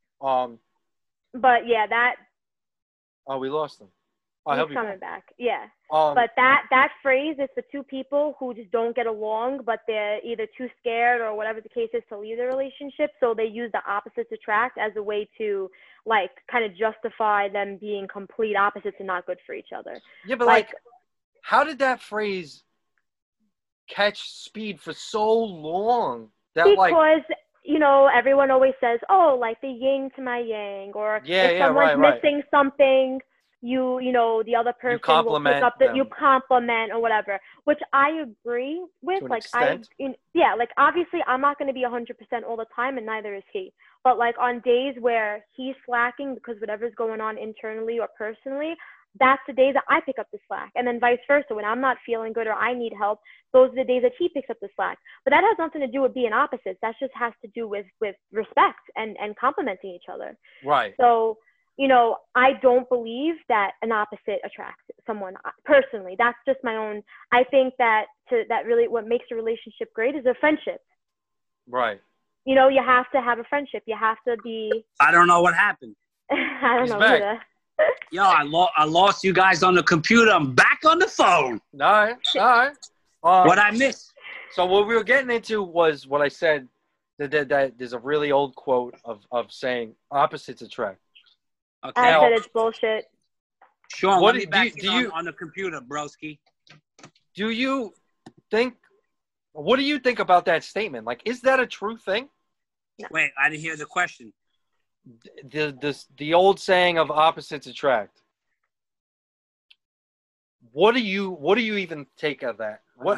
but yeah, that Oh, we lost him. Oh, he'll he's be coming back. Yeah. back. But that phrase is for two people who just don't get along, but they're either too scared or whatever the case is to leave the relationship. So they use the opposites attract as a way to like kind of justify them being complete opposites and not good for each other. Yeah, but like, how did that phrase catch speed for so long? That Because like, you know, everyone always says, "Oh, like the yin to my yang," or Yeah, if yeah, someone's right. missing something, you know, the other person will compliment pick up them. you compliment or whatever, which I agree with. To an Like extent. yeah, like obviously I'm not going to be 100% all the time, and neither is he. But like on days where he's slacking because whatever's going on internally or personally, that's the days that I pick up the slack, and then vice versa. When I'm not feeling good or I need help, those are the days that he picks up the slack. But that has nothing to do with being opposites. That just has to do with respect and complimenting each other. right. So, you know, I don't believe that an opposite attracts someone personally. That's just my own. I think that really what makes a relationship great is a friendship. Right. You know, you have to have a friendship. You have to be. I don't know what happened. I don't He's know back. either. Yo, I lost you guys on the computer. I'm back on the phone. All right. What I miss? So what we were getting into was what I said, that there's a really old quote of saying opposites attract. Okay. I said it's bullshit. Sean, What let me do back you- you do on the computer, broski. Do you think? What do you think about that statement? Like, is that a true thing? Wait, I didn't hear the question. The old saying of opposites attract. What do you even take of that?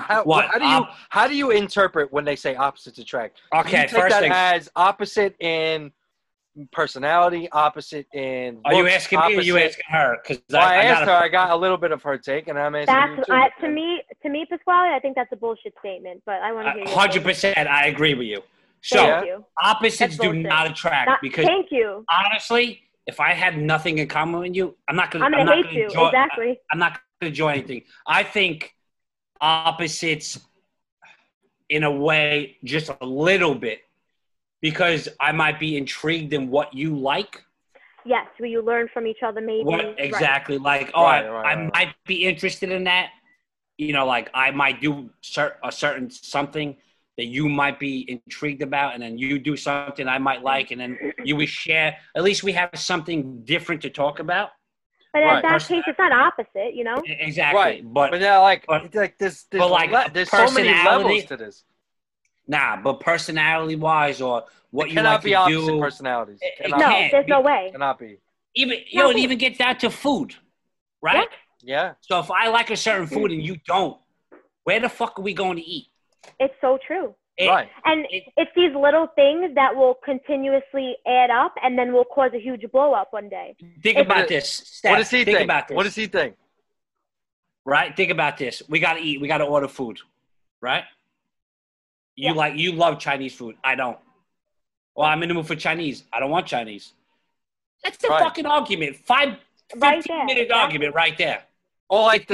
How do you interpret when they say opposites attract? Do Okay, you take first that thing. as opposite in personality, opposite in looks, Are you asking me or you opposite- asking her? Because Well, I asked her. I got a little bit of her take, and I'm asking you That's too. to me, Pasquale. I think that's a bullshit statement. But I want to hear your take. 100%. I agree with you. So Thank you. opposites That's do bullshit. not attract because Thank you. honestly, if I had nothing in common with you, I'm not I'm gonna gonna hate you. enjoy, Exactly. I'm not gonna enjoy anything. I think opposites, in a way, just a little bit, because I might be intrigued in what you like. Yes, will you learn from each other maybe? What exactly? Like, Right, I might be interested in that. You know, like I might do a certain something that you might be intrigued about, and then you do something I might like, and then we share. At least we have something different to talk about. But in Right. that case, it's not opposite, you know? Exactly. Right, But yeah, like but- there's but like there's so many personality- levels to this. nah, but personality wise, or what It you cannot like be to opposite do, personalities. It It cannot, No, can't there's be- no way. cannot be. even No, it even gets down to food, right? Yeah. So if I like a certain food and you don't, where the fuck are we going to eat? It's so true. Right. And It- it's these little things that will continuously add up and then will cause a huge blow up one day. Think It's- about this. Steph, What does he think think? about this. What does he think? Right? Think about this. We got to eat. We got to order food, right? You Yeah. you love Chinese food. I don't. Well, I'm in the mood for Chinese. I don't want Chinese. That's the Right. fucking argument. 15 Right there, minute exactly. argument right there. Or like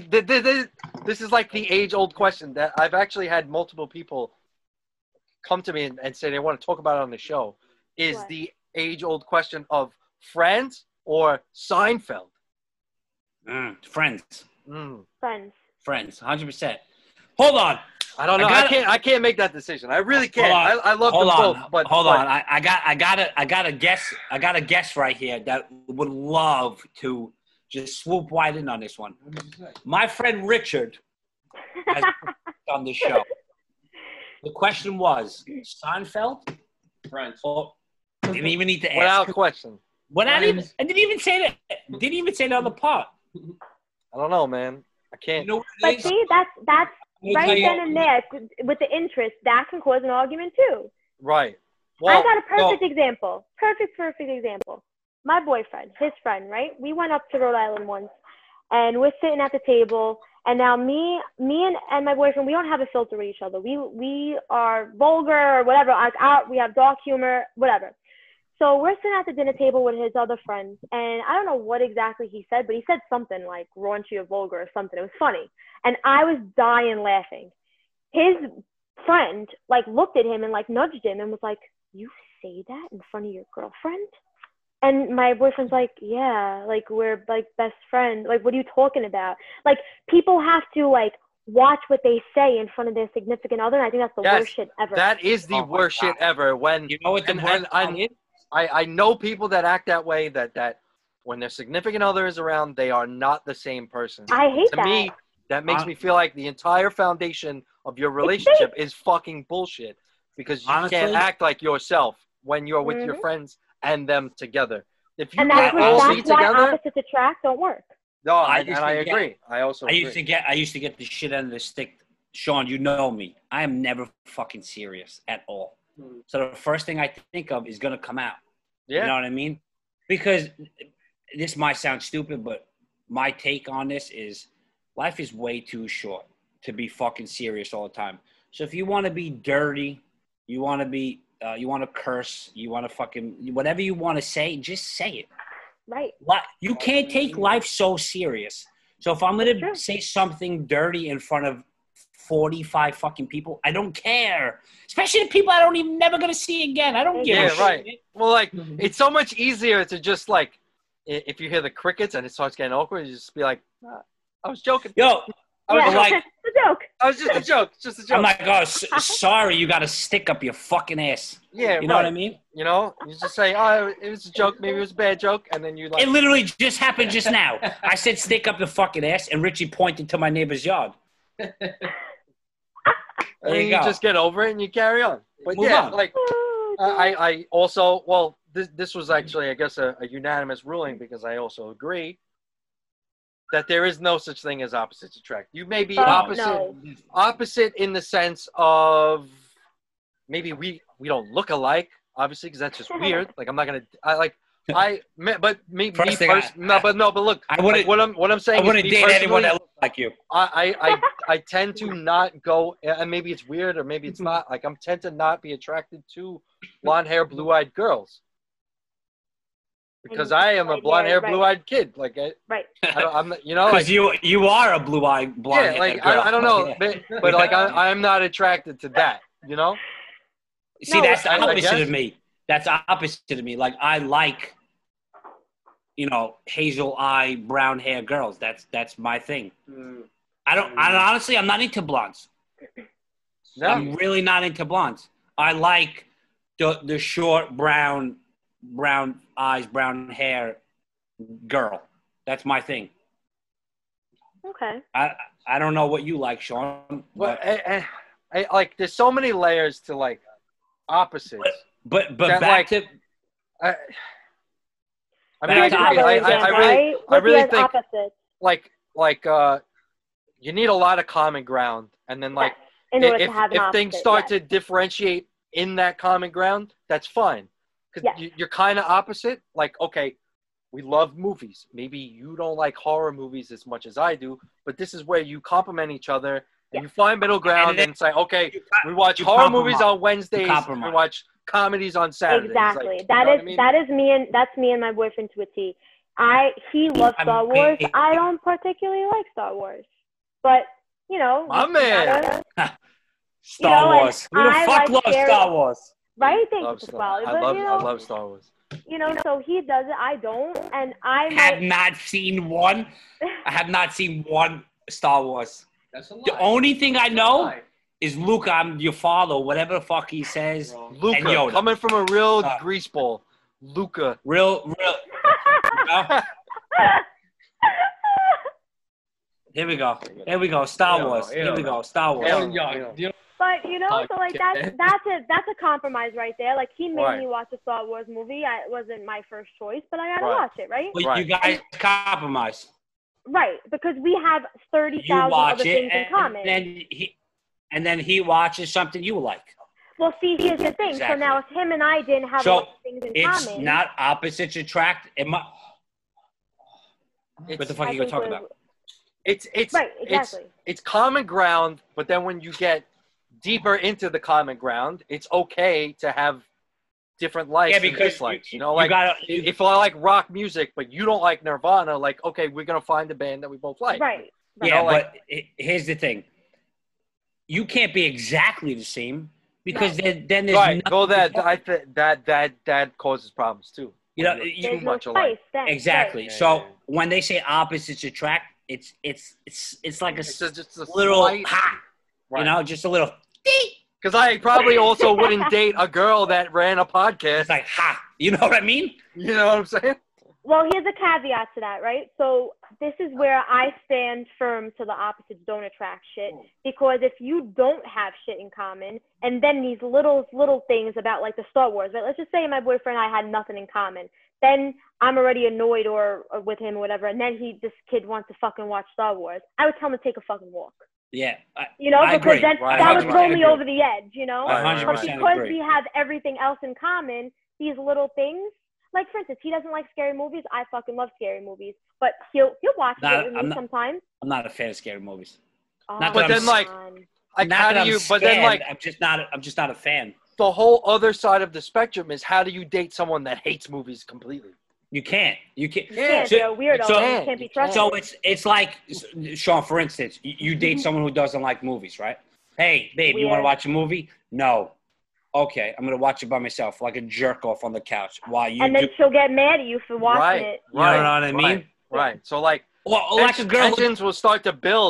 this is like the age old question that I've actually had multiple people come to me and say they want to talk about it on the show. Is What? the age old question of Friends or Seinfeld? Friends. Friends. 100%. Hold on. I don't know. I can't make that decision. I really can't. Hold on. I love them Hold on. both, but hold on. I got a guess right here that would love to just swoop right in on this one. My friend Richard has on the show. The question was Seinfeld, Friends. or didn't even need to ask. without question. I didn't even say that. Didn't even say the other part. I don't know, man. I can't. You know what But it is? see, that's Let me tell right you- then and there with the interest, that can cause an argument too. Right. I Well, got a perfect example. Perfect example. My boyfriend, his friend, right? We went up to Rhode Island once, and we're sitting at the table. And now me and my boyfriend, we don't have a filter with each other. We are vulgar or whatever. We have dark humor, whatever. So we're sitting at the dinner table with his other friends, and I don't know what exactly he said, but he said something like raunchy or vulgar or something. It was funny, and I was dying laughing. His friend like looked at him and like nudged him and was like, "You say that in front of your girlfriend?" And my boyfriend's like, "Yeah, like we're like best friends. Like, what are you talking about?" Like, people have to like watch what they say in front of their significant other. And I think that's the Yes, worst shit ever. that is the Oh my worst shit God. ever. When You know what the and worst part is? I know people that act that way. That when their significant other is around, they are not the same person. I hate To that. me, that makes Hon- me feel like the entire foundation of your relationship is fucking bullshit because you Honestly- can't act like yourself when you're with your Mhm. friends and them together. If you And can that's, all be that's why together, opposites attract don't work. no, I and used I to get- agree. I also I agree. used to get the shit end of the stick. Sean, you know me. I am never fucking serious at all. So the first thing I think of is gonna come out. Yeah. You know what I mean? Because this might sound stupid, but my take on this is life is way too short to be fucking serious all the time. So if you want to be dirty, you want to curse, you want to fucking whatever you want to say, just say it. Right. You can't take life so serious. So if I'm That's gonna true. say something dirty in front of 45 fucking people, I don't care. Especially the people I don't even never gonna see again. I don't give a Yeah, shit. right. Well, like it's so much easier to just like if you hear the crickets and it starts getting awkward, you just be like, "I was joking." Yo, I was Yeah, like- it's a joke. I was just a joke. Just a joke. I'm like, oh, sorry, you got a stick up your fucking ass. yeah, You know what I mean? You know, you just say, oh, it was a joke. Maybe it was a bad joke, and then you like. It literally just happened just now. I said stick up your fucking ass, and Richie pointed to my neighbor's yard. and There then you you go. just get over it and you carry on. But Move yeah, on. like I also this was actually I guess a unanimous ruling because I also agree that there is no such thing as opposites attract. You may be opposite in the sense of maybe we don't look alike, obviously, because that's just weird. Like I'm not gonna but me First thing first. But look, I wouldn't. what I'm saying I wouldn't is me date anyone personally, that looks like you. I tend to not go, and maybe it's weird or maybe it's not. Like I'm tend to not be attracted to blonde hair, blue eyed girls because I am a blonde hair, blue eyed kid. Like Right. I'm not, you know, like, Because you are a blue-eyed blonde. yeah, like girl. I don't know, Yeah. but like I'm not attracted to that. You know, See, No, that's the I opposite guess. of me. That's the opposite of me. Like I like, hazel eye, brown hair girls. That's my thing. Honestly, I'm not into blondes. no, I'm really not into blondes. I like the short brown eyes, brown hair girl. That's my thing. Okay. I don't know what you like, Sean. but like there's so many layers to like opposites. But that, back like, to I mean, Back Here's to another I example, really, right? I With really the think opposites. like you need a lot of common ground, and then like in order if to have an if things opposite, start yes. to differentiate in that common ground, that's fine because Yes. you're kind of opposite. Like, okay, we love movies. Maybe you don't like horror movies as much as I do, but this is where you complement each other and you find middle ground and say, okay, we watch you horror movies compromise. on Wednesdays, and we compromise. watch comedies on Saturdays. Exactly. Like, That you know is what I mean? that is me and that's me and my boyfriend to a T. He loves Star Wars. I don't particularly like Star Wars, but My man. Star like, Wars. Who the I fuck like loves scary- Star Wars? right? Thank Love you, Star- Pasquale. I But love Star Wars. so he does it. I don't, and I Have might. not seen one. I have not seen one Star Wars. That's a lie. The only thing I know Lie. is Luke, I'm your father, whatever the fuck he says. Wrong. Luca, And Yoda. coming from a real Uh, grease ball. Luca. Real. Here we go. Star Wars. Here we go. Star Wars. Ellen Young. You know, But so like that's a compromise right there. Like he made Right. me watch a Star Wars movie. It wasn't my first choice, but I gotta Right. watch it, right? Well, Right. you guys compromise. Right, because we have You 30,000 watch other it, things in common. and then he watches something you like. Well, see, here's the thing. Exactly. So now, if him and I didn't have So, all these things in It's common, not opposites attract. What the It's, fuck are I you gonna think talk we're- about? it's right, exactly. it's common ground, but then when you get deeper into the common ground, it's okay to have different likes Yeah, and because dislikes. you Like gotta. if I like rock music, but you don't like Nirvana, like okay, we're gonna find a band that we both like. Right. Yeah, know, like- but here's the thing. You can't be exactly the same because then there's Right. nothing Well, to talk- that causes problems too. you know You're you- There's too no much alike. spice then. exactly. Yeah, So yeah, yeah. when they say opposites attract, it's like a It's just a little slight, ha, just a little. Because I probably also wouldn't date a girl that ran a podcast. It's like ha. You know what I mean? You know what I'm saying? Well, here's a caveat to that, right? So this is where I stand firm to the opposites don't attract shit. Because if you don't have shit in common, and then these little things about like the Star Wars, right? Let's just say my boyfriend and I had nothing in common. Then I'm already annoyed or with him or whatever, and then this kid wants to fucking watch Star Wars. I would tell him to take a fucking walk. Yeah. I agree. because then Right, that would right, throw right. me over the edge, I Right, 100% But because agree. we have everything else in common, these little things, like for instance, he doesn't like scary movies. I fucking love scary movies, but he'll watch Nah, it with I'm me not- sometimes. I'm not a fan of scary movies. Oh, Not But that then, I'm like, man. Like, Not how that do I'm you? scared, But then, like, I'm just not a fan. the whole other side of the spectrum is how do you date someone that hates movies completely? You can't. Yeah, So- they're weirdo. so- You can't be trusted. So it's like Sean, for instance, you date someone who doesn't like movies, right? Hey, babe, you want to Weird. watch a movie? No. Okay, I'm gonna watch it by myself, like a jerk off on the couch. Why you and then do? she'll get mad at you for watching Right, it. You know what I mean? Right. So like, Well, like a girl. tensions will start to build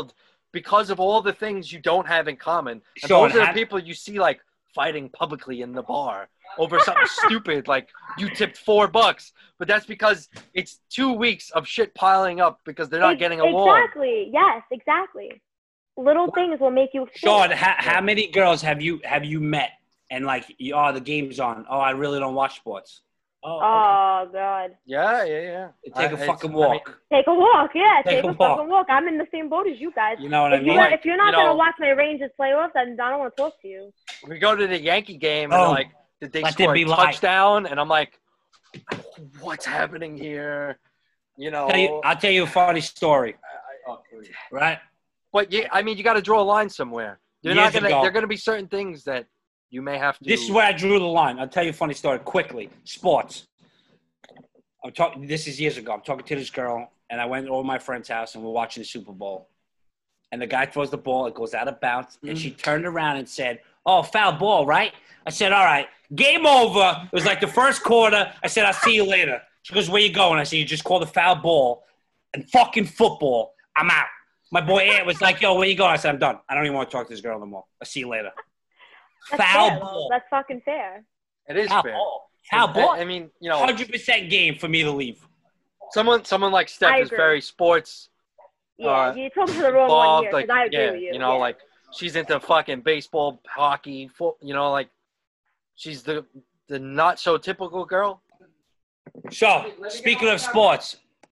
because of all the things you don't have in common. And Sean, those are the people you see like fighting publicly in the bar over something stupid, like you tipped $4, but that's because it's 2 weeks of shit piling up because they're not getting along. Exactly. Yes, exactly. Little things will make you Sean, how many girls have you met and like, the game's on. Oh, I really don't watch sports. Oh, God. Yeah. Take a fucking walk. Take a walk, yeah. Take a walk. fucking walk. I'm in the same boat as you guys. You know what I mean? If you're not going to watch my Rangers playoffs, then I don't want to talk to you. We go to the Yankee game and like, did they score a touchdown? And I'm like, what's happening here? You know. I'll tell you a funny story. Right? But yeah, I mean, you got to draw a line somewhere. There are going to be certain things that you may have to. This is where I drew the line. I'll tell you a funny story quickly. Sports. This is years ago. I'm talking to this girl, and I went over to my friend's house, and we're watching the Super Bowl. And the guy throws the ball. It goes out of bounds. And she turned around and said, "Oh, foul ball, right?" I said, "All right. Game over." It was like the first quarter. I said, "I'll see you later." She goes, "Where you going?" I said, "You just called a foul ball and fucking football. I'm out." My boy Ant was like, "Yo, where you going?" I said, "I'm done. I don't even want to talk to this girl no more. I'll see you later." That's foul fair, ball. That's fucking fair. It is foul fair. Ball. Foul ball. I mean, you know, 100% game for me to leave. Someone like Steph is very sports. Yeah, you're talking to the wrong one here, because I agree with you. You know, like, she's into fucking baseball, hockey, you know, like, she's the not so typical girl. So, speaking of sports,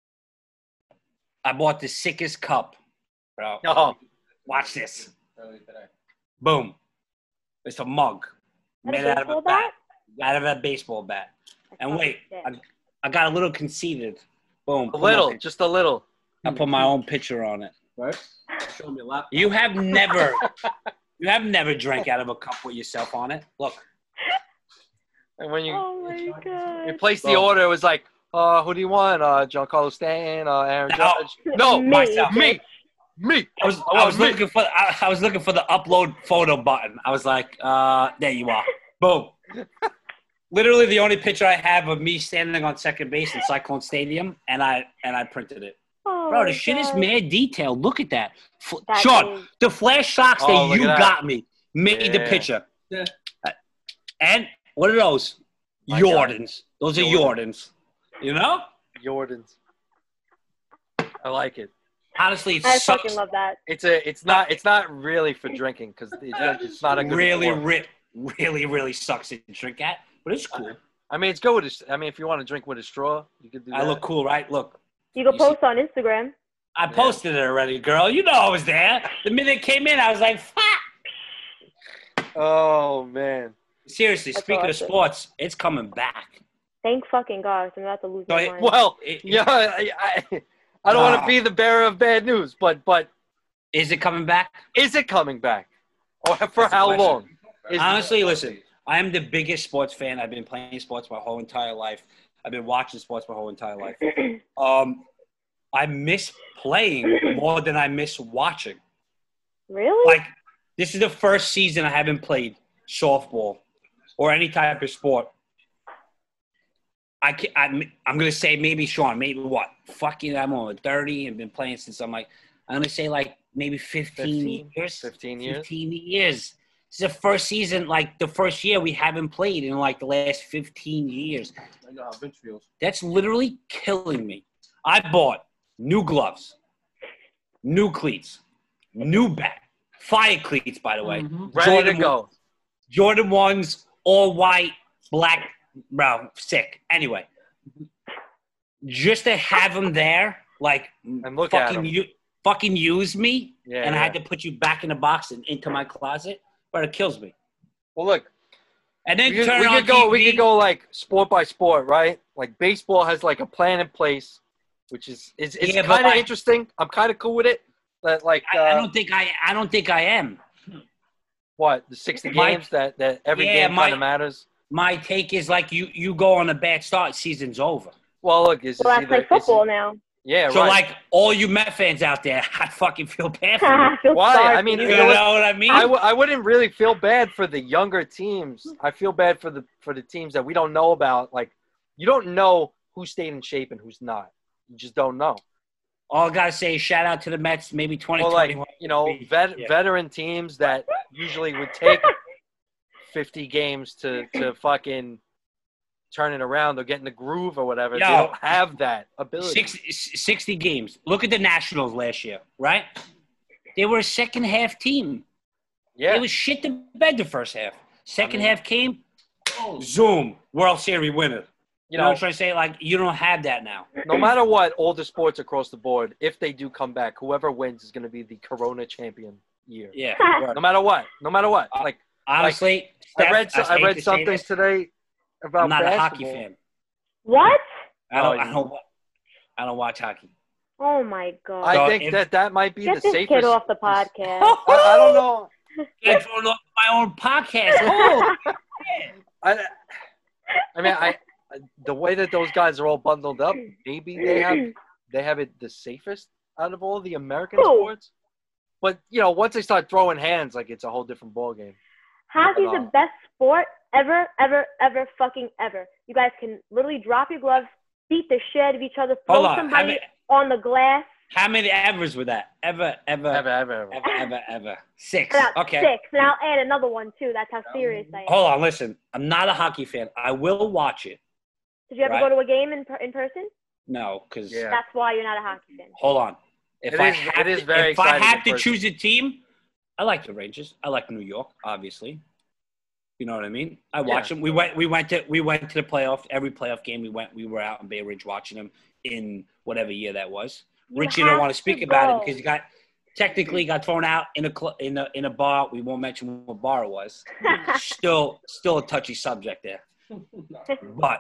I bought the sickest cup, bro. Oh. Watch this. Boom. It's a mug made out of a bat. Out of a baseball bat. And wait, I got a little conceited. Boom. Just a little. I put my own picture on it. Right? Show me a lap. You have never drank out of a cup with yourself on it. Look. And when you, God. You placed the order, it was like, who do you want? Giancarlo Stanton, Aaron Judge? No, myself. Me. I was looking for the upload photo button. I was like, there you are. Boom. Literally the only picture I have of me standing on second base in Cyclone Stadium, and I printed it. Oh, bro, the shit is mad detailed. Look at that. Sean, the flash socks that you got me made the picture. Yeah. And what are those? Jordans. Those are Jordans. You know? Jordans. I like it. Honestly, I fucking love that. It's not really for drinking because it's not a good really sucks to drink at, but it's cool. I mean, it's good with if you want to drink with a straw, you could do that. I look cool, right? Look. You can post on Instagram. I posted it already, girl. You know I was there. The minute it came in, I was like, fuck. Oh, man. Seriously, speaking of sports, it's coming back. Thank fucking God. I'm about to lose my mind. Well, I don't want to be the bearer of bad news, but is it coming back? Is it coming back? Or for how long? Honestly, listen, I am the biggest sports fan. I've been playing sports my whole entire life. I've been watching sports my whole entire life. I miss playing more than I miss watching. Really? Like, this is the first season I haven't played softball or any type of sport. I'm going to say maybe, Sean, maybe what? Fucking, I'm over 30 and been playing since I'm going to say like maybe 15 years. 15 years? 15 years. This is the first season, like the first year we haven't played in like the last 15 years. I know how Vince feels. That's literally killing me. I bought new gloves, new cleats, new bat, fire cleats, by the way. Mm-hmm. Ready to go. Jordan 1s, all white, black, brown, sick. Anyway, just to have them there, like, and look at them. Fucking use me, I had to put you back in the box and into my closet, but it kills me. Well, look. And then we could go like sport by sport, right? Like baseball has like a plan in place, which is kind of interesting. I'm kind of cool with it. But like, I don't think I am. What, the 60 games that every game kind of matters? My take is like you go on a bad start, season's over. Well, look, that's like football now. Yeah, so, right. like, all you Met fans out there, I fucking feel bad for you. Why? I mean, you know what I mean? I wouldn't really feel bad for the younger teams. I feel bad for the teams that we don't know about. Like, you don't know who stayed in shape and who's not. You just don't know. All I gotta say is shout out to the Mets. Maybe Well, 2021. like, you know, Yeah. veteran teams that usually would take 50 games to fucking turn it around or get in the groove or whatever. Yo. They don't have that ability. 60 games. Look at the Nationals last year, right? They were a second half team. Yeah. It was shit to bed the first half. Second half came, Oh. zoom, World Series winner. You You know know, what I'm trying to say? Like, you don't have that now. no matter what, all the sports across the board, if they do come back, whoever wins is going to be the Corona champion year. Yeah. No matter what. Like, Honestly, I read hate I read to say something this, today about I'm not a hockey basketball. fan. What? I don't watch hockey. Oh my god. I So think if- that might be Get the this safest. kid off the podcast. I don't know. Can't throw off my own podcast. Oh, I mean, the way that those guys are all bundled up, maybe they have it the safest out of all the American Who? sports. But you know, once they start throwing hands, like it's a whole different ballgame. Hockey's Hello. the best sport ever, fucking ever. You guys can literally drop your gloves, beat the shit out of each other, hold throw on. somebody on the glass. How many evers were that? Ever. Ever. 6. About Okay. 6. And I'll add another one too. That's how serious I am. Hold on. Listen, I'm not a hockey fan. I will watch it. Did you ever Right. go to a game in person? No, because Yeah. That's why you're not a hockey fan. hold on. If It I is- have it is to, very if I exciting have in to person. choose a team, I like the Rangers. I like New York, obviously. You know what I mean? I watch them. We went to the playoff. Every playoff game we were out in Bay Ridge watching them in whatever year that was. Richie don't have want to speak to about go. it because he got thrown out in a bar. We won't mention what bar it was. Still a touchy subject there. But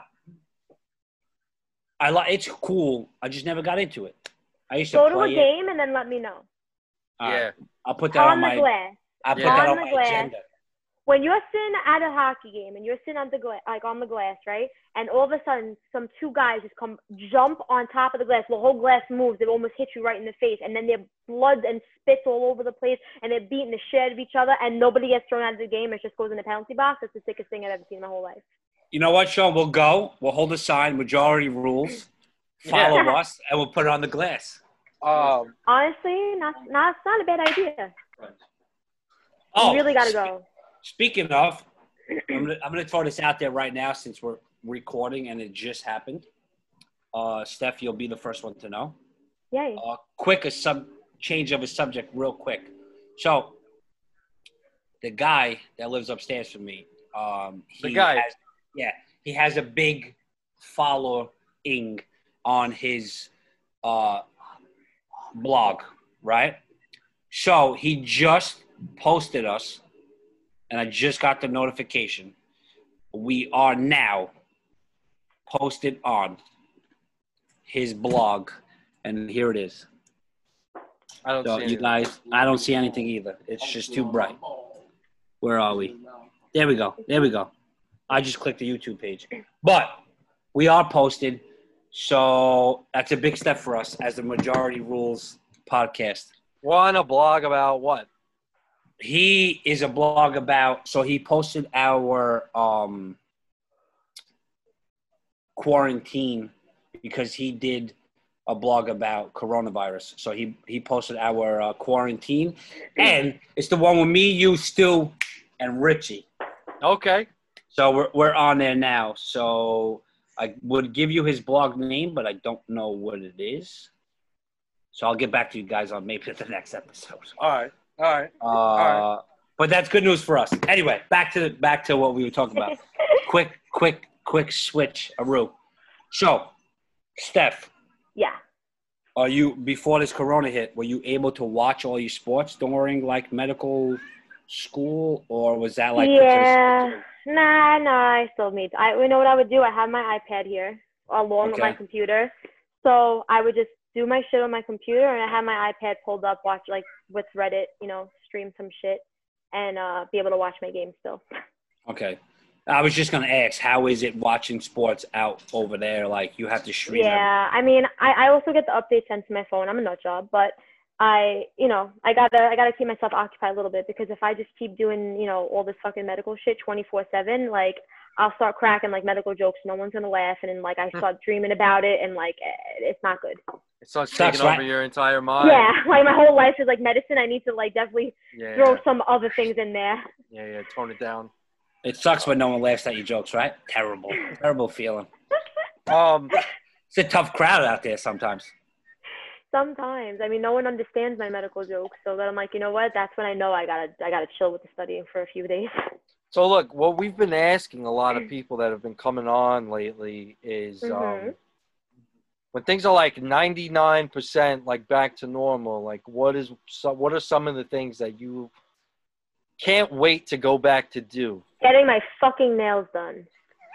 it's cool. I just never got into it. I used to Go to play a it. game and then let me know. All right. Yeah. I'll put that on On the my. glass. I'll put Yeah. that On on the my glass. agenda. When you're sitting at a hockey game and you're sitting on the glass, right? And all of a sudden, some two guys just jump on top of the glass. The whole glass moves. It almost hits you right in the face, and then their blood and spits all over the place, and they're beating the shit out of each other, and nobody gets thrown out of the game. It just goes in the penalty box. That's the sickest thing I've ever seen in my whole life. You know what, Sean? We'll go. We'll hold a sign. Majority rules. Follow us, and we'll put it on the glass. Honestly, it's not a bad idea. Oh, You really got to go. Speaking of, I'm gonna throw this out there right now since we're recording and it just happened. Steph, you'll be the first one to know. Yay. Change of a subject real quick. So, the guy that lives upstairs from me, he has a big following on his blog, right? So he just posted us, and I just got the notification. We are now posted on his blog, and here it is. I don't So see you anything. guys, I don't see anything either. It's just too bright. Where are we? There we go. I just clicked the YouTube page. But we are posted, so that's a big step for us as the Majority Rules podcast. We're on a blog about what? He is a blog about, so he posted our quarantine because he did a blog about coronavirus. So he posted our quarantine, and it's the one with me, you, Stu, and Richie. Okay. So we're on there now. So I would give you his blog name, but I don't know what it is. So I'll get back to you guys on maybe the next episode. All right. But that's good news for us. Anyway, back to what we were talking about. quick switch, Aru. So, Steph, Yeah. are you, before this corona hit, were you able to watch all your sports during like medical school, or was that like Yeah. Nah, I still need. You know what I would do? I have my iPad here along with my Okay. computer, so I would just do my shit on my computer, and I have my iPad pulled up, watch like with Reddit, stream some shit, and be able to watch my game still. Okay. I was just going to ask, how is it watching sports out over there? Like, you have to stream Yeah, I mean, I also get the updates sent to my phone. I'm a nut job, but I gotta keep myself occupied a little bit, because if I just keep doing, all this fucking medical shit 24/7, like, I'll start cracking like medical jokes. No one's gonna laugh, and then like I start dreaming about it, and like it's not good. It starts Sucks, taking over right? your entire mind. Yeah, like my whole life is like medicine. I need to like definitely throw some other things in there. Yeah, tone it down. It sucks when no one laughs at your jokes, right? Terrible. Terrible feeling. Um, It's a tough crowd out there sometimes. Sometimes, I mean, no one understands my medical jokes, so then I'm like, you know what? That's when I know I gotta chill with the studying for a few days. so look, what we've been asking a lot of people that have been coming on lately is when things are like 99% like back to normal, like what are some of the things that you can't wait to go back to do? Getting my fucking nails done.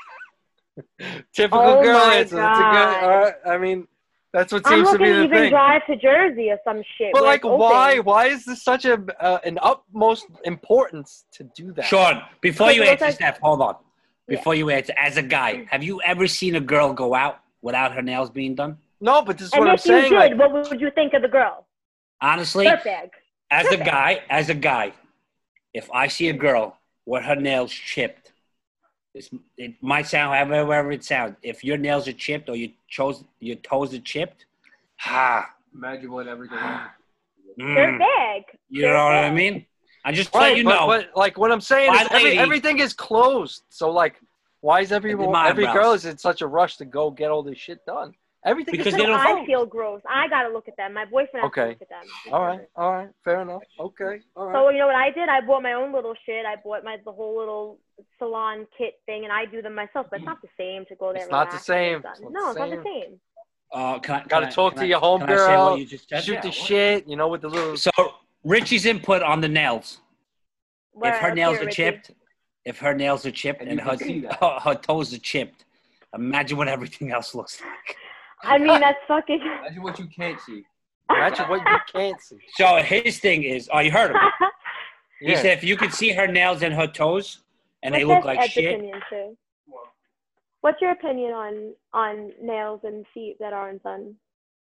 Typical girl my answer. That's a good. God. I mean, that's what I'm seems to looking be to the even thing. drive to Jersey or some shit. But where like, it's open. why? Why is this such an utmost importance to do that? Sean, before Because you it looks answer, like- Steph, hold on. Yeah. Before you answer, as a guy, have you ever seen a girl go out without her nails being done? No, but this is And what I'm if you saying. did, Like, what would you think of the girl? Honestly, Dirtbag. as a guy, if I see a girl with her nails chipped, it might sound however it sounds. If your nails are chipped or your toes are chipped, Imagine what everything. Dirtbag. you know what I mean? I just let right? you know. But like, what I'm saying My is lady- everything is closed. So like, why is every eyebrows. girl is in such a rush to go get all this shit done? Everything Because is they Because don't I feel gross. I gotta look at them. My boyfriend has to Okay. look at them. All right, fair enough. Okay, all right. So you know what I did? I bought my own little shit. I bought the whole little salon kit thing, and I do them myself. But it's not the same to go there. It's not the relax, and get same. it done. It's not No, the it's not the same. Can I Talk to your can I say what homegirl. you just said? Shoot Yeah, the what? shit, you know, with the little. So Richie's input on the nails. Where, If her let's nails hear are it, chipped, And and you can see that. her toes are chipped, imagine what everything else looks like. I mean, that's fucking. Imagine what you can't see. Imagine what you can't see. So his thing is, oh, you heard him. He Yeah. said if you could see her nails and her toes, and they What's look like Ed's shit. opinion too? What's your opinion on nails and feet that aren't done?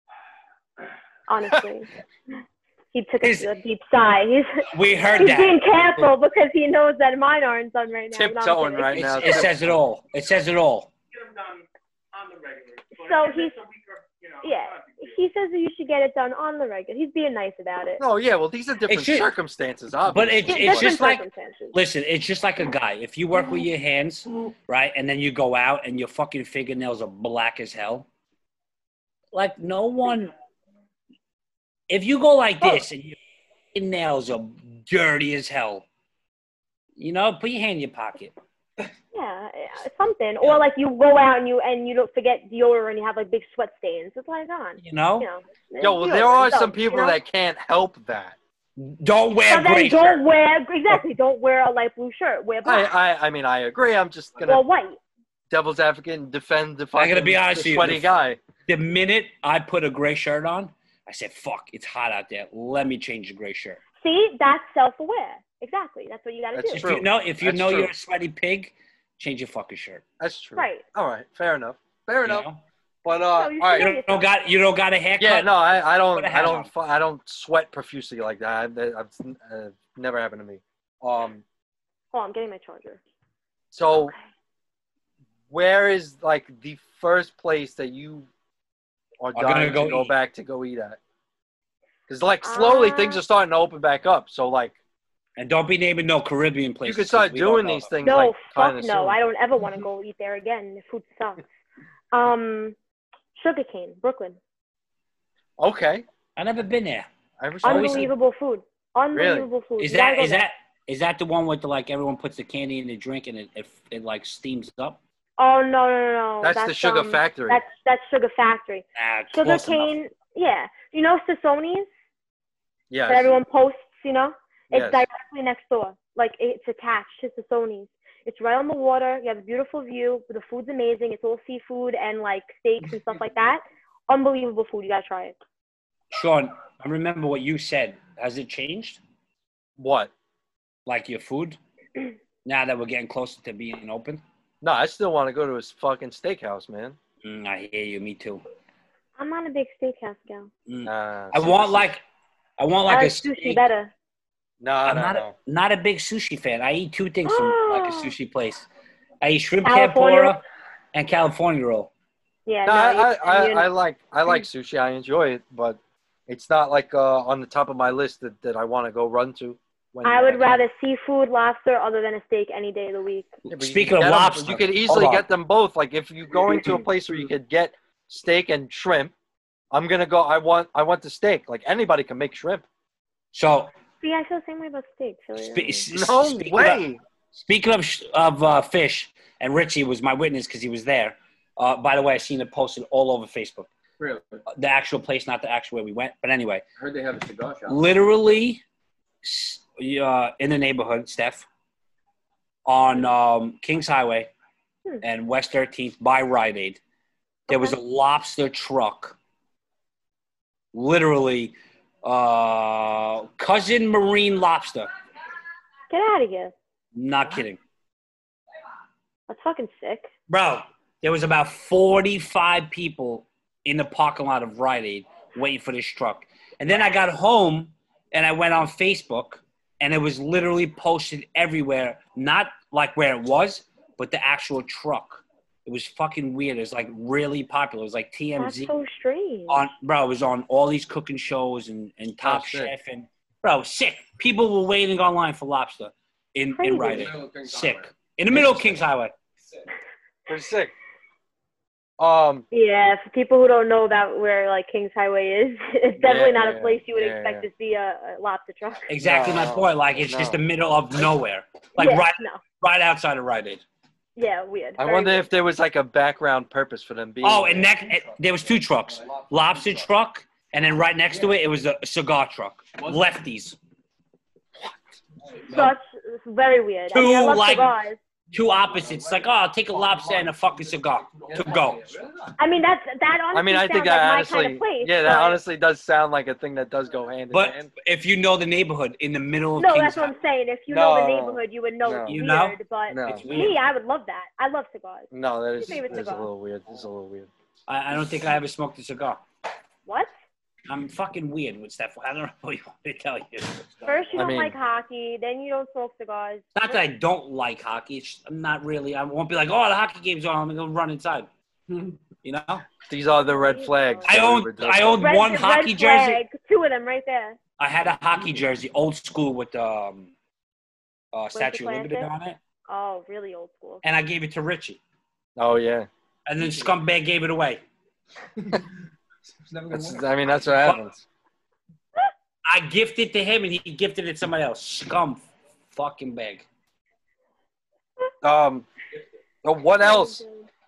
Honestly, he took a deep sigh. We heard He's that. being careful because he knows that mine aren't done right now. No, I'm Tiptoeing kidding. right now. It says it all. It says it all. Get them done on the regular. So if he's- it's a week or, Yeah, he says that you should get it done on the regular. He's being nice about it. No, yeah. Well, these are different should- circumstances, But obviously. it's Different just like, circumstances. listen, it's just like a guy. If you work with your hands, right, and then you go out and your fucking fingernails are black as hell, like no one. If you go like this and your nails are dirty as hell, you know, put your hand in your pocket. Yeah, something. Or like you go out and you don't forget deodorant and you have like big sweat stains. It's like on. You know, You know. Yo, well, deodorant, there are so, some people you know? that can't help that. don't wear So then gray don't shirt. wear don't wear a light blue shirt. Wear black I mean, I agree. I'm just gonna or white. devil's advocate and defend the I fucking gotta be honest with you, sweaty guy. The minute I put a gray shirt on, I said, "Fuck, it's hot out there. Let me change the gray shirt." See, that's self-aware. Exactly. That's what you got to That's do. true. If you That's know true. you're a sweaty pig, change your fucking shirt. That's true. Right. All right. Fair enough. Fair You got. know? But No, all you right. should. You don't got a haircut. Yeah, no, I Put a hat on. I don't sweat profusely like that. I've never happened to me. Hold on, I'm getting my charger. So Okay. where is like the first place that you are I'm gonna dying go to go eat. back to go eat at? Because like slowly things are starting to open back up. So like And don't be naming no Caribbean places. you could start 'cause we don't doing know these them. things No, like fuck kind of no. I don't ever want to go eat there again. The food sucks. Sugarcane, Brooklyn. Okay. I've never been there. I never saw Always- Unbelievable food. Unbelievable food. Is You gotta that go is there. that is that the one with the like everyone puts the candy in the drink and it like steams up? Oh no. That's the Sugar Factory. That's Sugar Factory. Sugar Close enough. cane. Yeah. You know Sassonis Yes. that everyone posts. You know, it's Yes. directly next door. Like it's attached to Sassonis. It's right on the water. You have a beautiful view. The food's amazing. It's all seafood and like steaks and stuff like that. Unbelievable food. You gotta try it. Sean, I remember what you said. Has it changed? What? Like your food? Now that we're getting closer to being open? No, I still want to go to his fucking steakhouse, man. I hear you. Me too. I'm not a big steakhouse gal. Nah, I want like I a like sushi steak. better. No, I'm no. not a big sushi fan. I eat two things from like a sushi place. I eat shrimp California? tempura and California roll. Yeah, No, no, I like sushi. I enjoy it, but it's not like on the top of my list that I want to go run to. I would rather seafood, lobster, other than a steak any day of the week. Yeah, but you Speaking can of get 'em- lobster, you could hold easily on. get them both. Like if you're going to a place where you could get steak and shrimp, I'm gonna go. I want the steak. Like anybody can make shrimp. So, See, I feel the same way about steak. So No speaking way. Speaking of fish, and Richie was my witness because he was there. By the way, I seen it posted all over Facebook. Really? The actual place, not the actual where we went. But anyway, I heard they have a cigar shop. literally in the neighborhood, Steph, on Kings Highway and West 13th by Rite Aid, there was a lobster truck. Literally, Cousin Marine Lobster. get out of here. Not kidding. That's fucking sick. Bro, there was about 45 people in the parking lot of Rite Aid waiting for this truck. And then I got home and I went on Facebook and it was literally posted everywhere. Not like where it was, but the actual truck. It was fucking weird. It was like really popular. It was like TMZ. That's so strange. Bro, it was on all these cooking shows and Top sick. Chef. And bro, sick. People were waiting online for lobster in Crazy. Rite Aid. Sick. In the middle of Kings Highway. Pretty sick. Yeah, for people who don't know about where like Kings Highway is, it's definitely not a yeah, place you would yeah, expect yeah. to see a lobster truck. Exactly my No, point. Like it's just the middle of nowhere. Like yeah, right outside of Rite Aid. Yeah, weird. I Very wonder weird. if there was like a background purpose for them being. Oh, and there. there was two trucks. Lobster truck, and then right next to it, it was a cigar truck. Lefties. Such very weird. I mean, I Two, love like- cigars. Two opposites. Like, oh, I'll take a lobster and a fucking cigar to go. I mean, that honestly I mean, I sounds think like that my honestly, kind of place. yeah, that but- honestly does sound like a thing that does go hand in But hand. if you know the neighborhood in the middle of No, Kings that's what I'm saying. If you No, know the neighborhood, you would know no. it's You weird. know? But No, It's weird. me, I would love that. I love cigars. no, that is Your favorite a cigar? little weird. This is a little weird. I don't think I ever smoked a cigar. What? I'm fucking weird with stuff. I don't know what you want me to tell you. First, you I don't mean- like hockey. Then you don't smoke cigars. Not that I don't like hockey. It's, I'm not really. I won't be like, oh, the hockey game's on. I'm gonna go run inside. You know. These are the red flags. I that we own- were I own- discussing. One hockey jersey. flag, two of them right there. I had a hockey jersey, old school with Statue of Liberty Classic? on it, Oh, really old school. and I gave it to Richie, Oh yeah. and then Scumbag gave it away. I mean, that's what happens. I gifted to him, and he gifted it to somebody else. Scum, fucking bag. What else?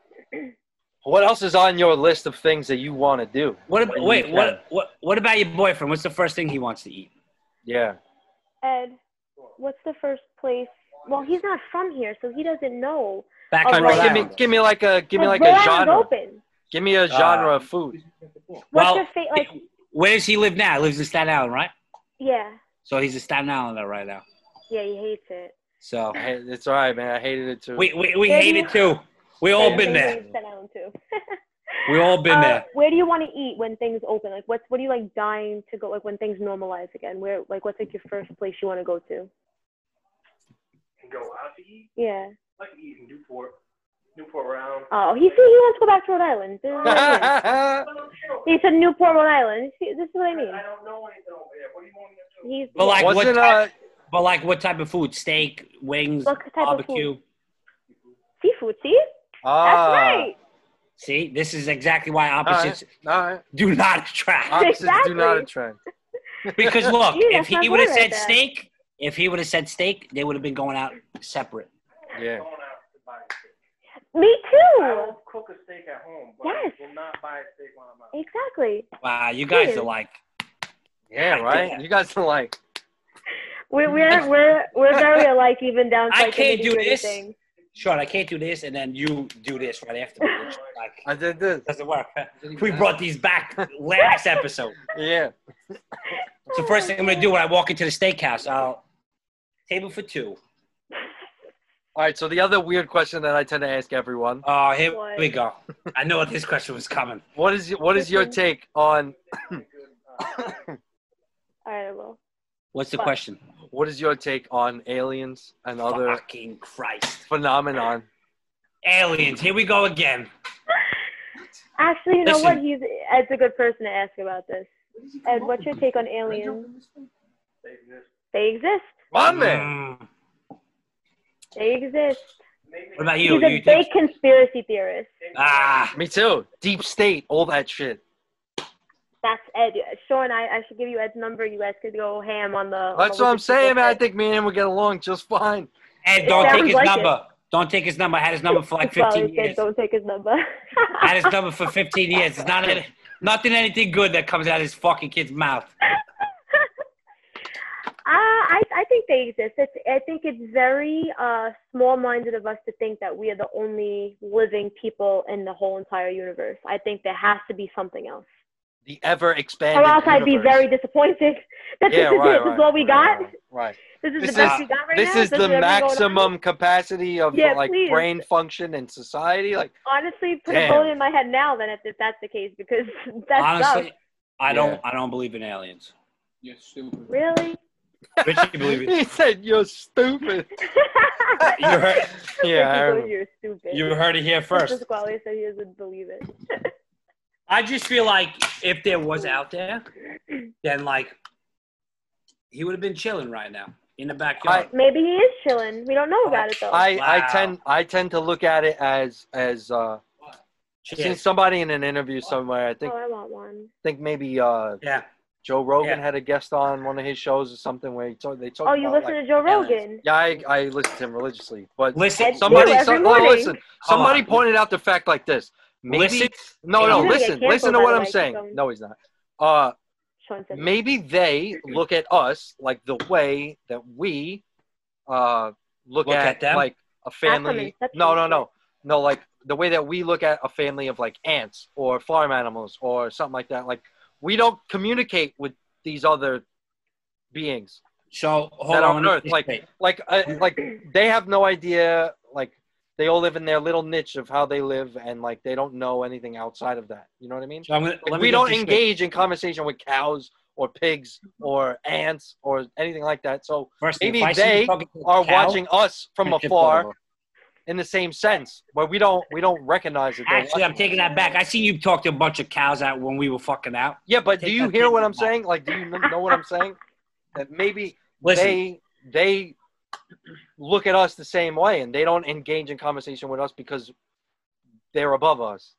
What else is on your list of things that you want to do? What? About, when you wait, can? what about your boyfriend? What's the first thing he wants to eat? Yeah. Ed, what's the first place? Well, he's not from here, so he doesn't know. Back Oh, in right. Rhode Give me, Island. give me like a Rhode Island's genre. open. Give me a genre of food. What's Well, your favorite? Like, Where does he live now? He lives in Staten Island, right? yeah, So he's a Staten Islander right now. yeah, he hates it. So It's all right, man. I hated it too. we Yeah, hate you- it too. We all Yeah, been he there. hates Staten Island too. We all been there. Where do you want to eat when things open? Like, what are you like dying to go? Like when things normalize again? Where, like, what's like your first place you want to go to? And go out to eat. Yeah. I like to eat in Newport Round. Oh, he wants to go back to Rhode Island. This is what I mean. He said Newport, Rhode Island. See, this is what I mean. I don't know anything over there. What do you want me to do? He's But like Wasn't what type of food? Steak, wings, What type of barbecue. seafood. See, that's right. See, this is exactly why opposites All right. do not attract. Opposites do not Exactly. attract. Because look, Yeah, if that's my he would have point said right there. steak, they would have been going out separate. Yeah. Going out to buy a steak. Me I too. will cook a steak at home, but Yes. I will not buy a steak when I'm out. Exactly. Wow, you guys Dude. are like, Yeah, right? You guys are like, We're very alike, even down to I like the can't do nitty-gritty this. things. Sean, I can't do this, and then you do this right after me. It's like, I did this. doesn't work. We brought these back last episode. Yeah. So first thing I'm gonna do when I walk into the steakhouse, I'll table for two. All right, so the other weird question that I tend to ask everyone, Oh, here What? we go. I know this question was coming. what is your take on All right, I will. What's the What? question? what is your take on aliens and other Fucking Christ. phenomenon Aliens. Here we go again. Actually, you know Listen. what? Ed's a good person to ask about this. Ed, what's your take on aliens? They exist. My man. Mm. They exist. What about you? He's a You big think? conspiracy theorist. Ah. Me too. Deep state, all that shit. That's Ed. Sean, I should give you Ed's number. You guys could go ham on the. That's what I'm saying, man. I think me and him will get along just fine. Ed, don't sounds take his like number. Don't take his number. I had his number for like 15 years. Don't take his number. I had his number for 15 years. It's nothing anything good that comes out of his fucking kid's mouth. I think they exist. I think it's very small-minded of us to think that we are the only living people in the whole entire universe. I think there has to be something else. The ever-expanding Or else I'd be universe. very disappointed. This is what we got. Right. This is This the best is- we got right This now. is the everything going on. maximum capacity of Yeah, like please. brain function in society. Like, Honestly, put Damn. a bullet in my head now. Then if that's the case, because that's Honestly, I Yeah. don't believe in aliens. You're stupid. really. Richie, believe it. he said, "You're stupid." You heard, Yeah, I Ricky goes, remember. you're stupid. you heard it here Mr. first. Squally said he doesn't believe it. I just feel like if there was out there, then like he would have been chilling right now in the backyard. Maybe he is chilling. We don't know about it though. Wow. I tend to look at it as Cheers. seen somebody in an interview somewhere. I think I want one. maybe Yeah. Joe Rogan Yeah. had a guest on one of his shows or something where they talked Oh, you about, listen like, to Joe aliens. Rogan? Yeah, I listen to him religiously, but Listen, Ed- somebody too, every no, morning. listen. Somebody on. pointed out the fact like this. Maybe Listen. no, He's no, gonna get listen canceled, to by what the I'm way. Keep saying. going. No, he's not. Sean said Maybe they look at us like the way that we look Look at at them? like a family. That's No, like the way that we look at a family of like ants or farm animals or something like that. Like we don't communicate with these other beings So hold that on. are on let me Earth. just Like say, like they have no idea. Like they all live in their little niche of how they live, and like they don't know anything outside of that. You know what I mean? so I'm gonna, Like, let me we get don't this straight. engage in conversation with cows or pigs or ants or anything like that. So First, maybe if I see you they talking to a are cow, watching us from I'm gonna tip afar over. in the same sense, where we don't recognize it. They're Actually, I'm watching taking us. that back. I seen you talk to a bunch of cows out when we were fucking out. Yeah, but do Take you that hear what statement I'm back. saying? Like, do you know what I'm saying? That maybe Listen, they look at us the same way, and they don't engage in conversation with us because they're above us.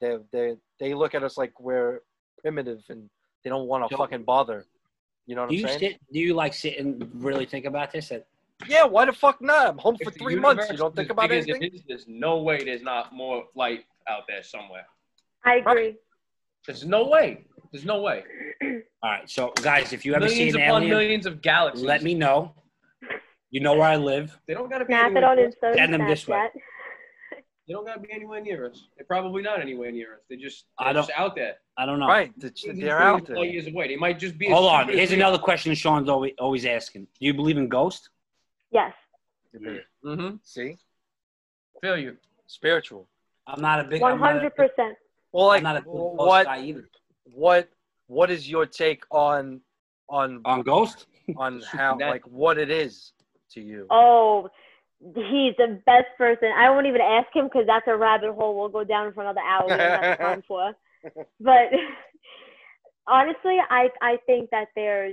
They look at us like we're primitive, and they don't want to So- fucking bother. You know what I'm saying? do you like sit and really think about this? Yeah, why the fuck not? I'm home for If the 3 months. You universe don't is think as about big as it anything? is, there's no way there's not more life out there somewhere. I agree. There's no way. There's no way. All right, so guys, if you ever see Millions an upon alien, millions of galaxies. let me know. You know where I live. They don't gotta be Snap it anywhere on near us. Insta. Send them this way. Snapchat. They don't gotta be anywhere near us. They're probably not anywhere near us. They're just out there. I don't know. Right, they're out there. Years away. They might just be. as Hold on. stupid as Here's we another question Sean's always asking. Do you believe in ghosts? Yes. are. Mm-hmm. See, Feel you. spiritual. I'm not a big. 100%. Well, like, I'm not a big ghost what guy either. what is your take on On ghost? how like what it is to you? Oh, he's the best person. I won't even ask him because that's a rabbit hole we'll go down for another hour. We don't have time for. But honestly, I think that there's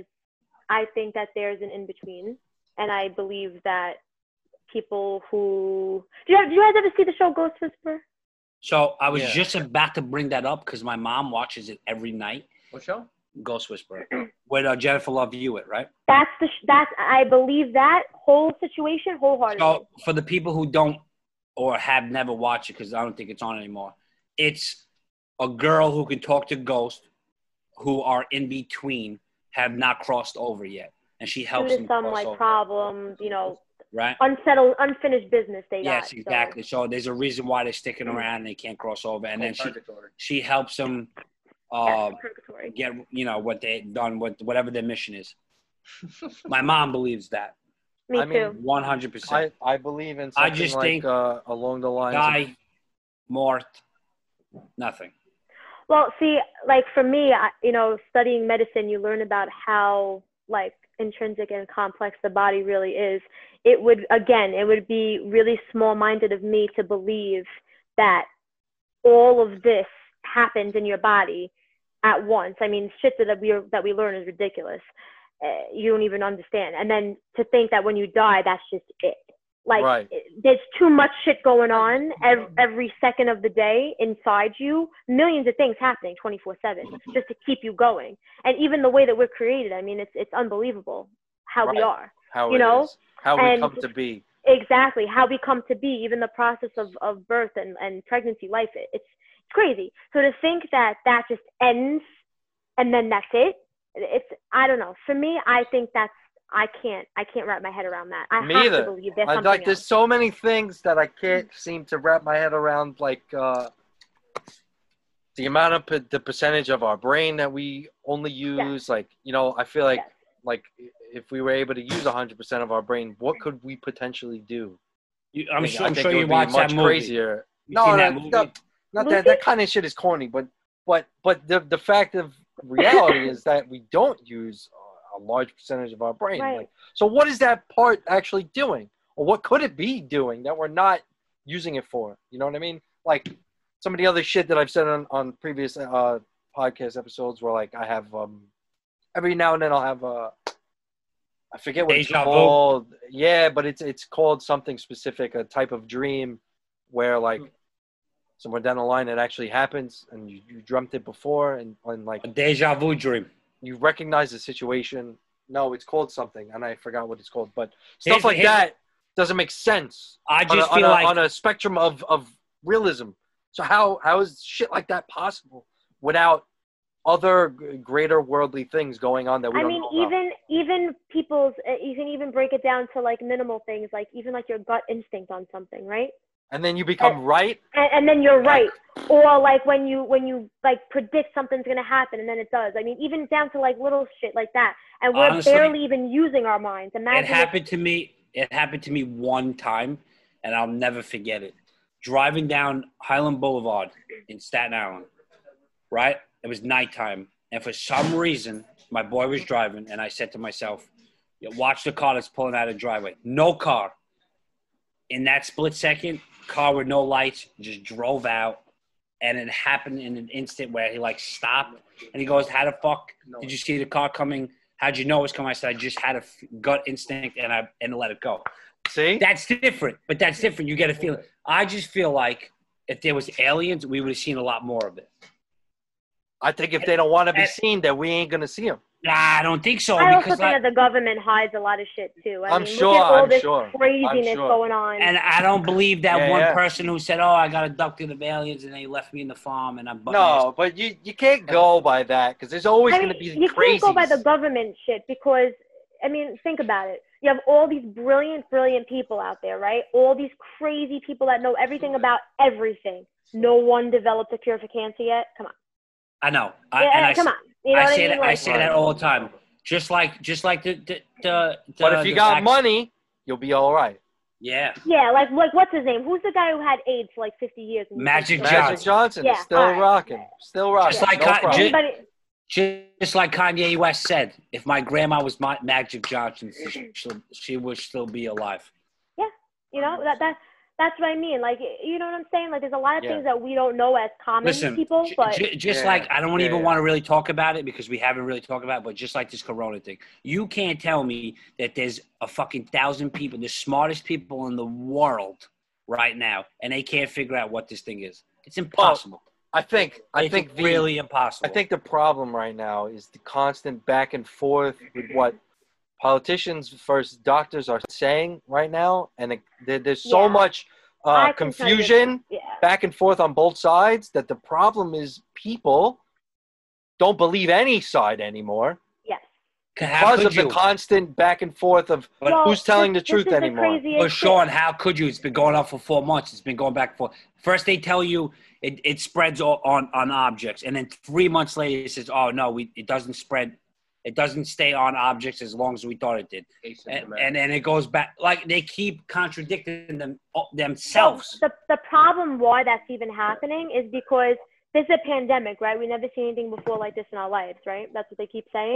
an in between, and I believe that people who do you guys ever see the show Ghost Whisperer? So I was Yeah. just about to bring that up because my mom watches it every night. What show? Ghost Whisperer with Jennifer Love Hewitt, right? That's I believe that whole situation wholeheartedly. So for the people who don't or have never watched it, because I don't think it's on anymore, it's a girl who can talk to ghosts who are in between, have not crossed over yet, and she helps There's them some cross like over, problem, right? unfinished business they got. Yes, so- exactly. So there's a reason why they're sticking around and they can't cross over, and then Purgatory. she helps them Yeah, purgatory. get what they done, whatever their mission is. My mom believes that Me I mean, too. 100%. I believe in I something just like think along the lines of Guy, Mort, nothing. Well, see, like for me, studying medicine, you learn about how like intrinsic and complex the body really is, it would be really small-minded of me to believe that all of this happens in your body at once. I mean, shit that we learn is ridiculous. You don't even understand. And then to think that when you die, that's just it. Like, right. There's too much shit going on every second of the day inside you. Millions of things happening 24/7 just to keep you going. And even the way that we're created, I mean, it's unbelievable how we are. How you know? How we come to be. Exactly. How we come to be, even the process of birth and pregnancy, life, it's crazy. So to think that just ends and then that's it, I don't know. For me, I think I can't wrap my head around that. I have to believe there's something else. There's so many things that I can't seem to wrap my head around, like the amount of the percentage of our brain that we only use. Like, you know, I feel like if we were able to use 100% of our brain, what could we potentially do? I'm sure you watched that movie. Crazier. Not that kind of shit is corny, but the fact of reality is that we don't use a large percentage of our brain. Right. Like, so what is that part actually doing? Or what could it be doing that we're not using it for? You know what I mean? Like some of the other shit that I've said on previous podcast episodes where like I have every now and then I'll have I forget what it's called. Yeah, but it's called something specific, a type of dream where like somewhere down the line it actually happens and you dreamt it before and like a deja vu dream. You recognize the situation. No, it's called something, and I forgot what it's called. But stuff like that doesn't make sense. I just feel like on a spectrum of realism. So how is shit like that possible without other greater worldly things going on that we don't know about? Even people's, you can even break it down to like minimal things, like even like your gut instinct on something, right? And then you become right. And then you're right. Or like when you like predict something's gonna happen and then it does. I mean, even down to like little shit like that. And we're honestly, barely even using our minds. Imagine it happened to me one time, and I'll never forget it. Driving down Highland Boulevard in Staten Island, right? It was nighttime, and for some reason, my boy was driving, and I said to myself, "Watch the car that's pulling out of the driveway." No car. In that split second, car with no lights just drove out, and it happened in an instant where he like stopped, and he goes, "How the fuck did you see the car coming? How'd you know it was coming?" I said, "I just had a gut instinct, and let it go." See? That's different, but that's different. You get a feeling. I just feel like if there was aliens, we would have seen a lot more of it. I think if they don't want to be seen, then we ain't going to see them. Nah, I don't think so. I also think that the government hides a lot of shit, too. I mean, sure, look at all I'm this sure. craziness going on. And I don't believe that one person who said, "Oh, I got abducted of aliens and they left me in the farm and I'm." No, but you can't go by that because there's always going to be you crazies. Can't go by the government shit because, I mean, think about it. You have all these brilliant people out there, right? All these crazy people that know everything about everything. No one developed a cure for cancer yet. Come on. I know. Come on. You know I say that all the time. Just like the But if you got money, you'll be all right. Yeah. Yeah, like what's his name? Who's the guy who had AIDS for like 50 years? Magic Johnson is still rocking. Still rocking. Just like Kanye West said, if my grandma was Magic Johnson, she would still be alive. Yeah, you know that's what I mean. Like, you know what I'm saying? Like, there's a lot of things that we don't know as common people. But like I don't even want to really talk about it because we haven't really talked about it. But just like this Corona thing, you can't tell me that there's a fucking 1,000 people, the smartest people in the world right now, and they can't figure out what this thing is. It's impossible. I think really impossible. I think the problem right now is the constant back and forth with what politicians versus doctors are saying right now, and there's so much confusion back and forth on both sides that the problem is people don't believe any side anymore. Yes. Because of the constant back and forth of who's telling the truth anymore. Well, Sean, how could you? It's been going on for 4 months. It's been going back and forth. First they tell you it spreads on objects, and then 3 months later it says, "Oh no, it doesn't spread. It doesn't stay on objects as long as we thought it did." And then it goes back. Like, they keep contradicting themselves. Well, the problem why that's even happening is because this is a pandemic, right? We never seen anything before like this in our lives, right? That's what they keep saying.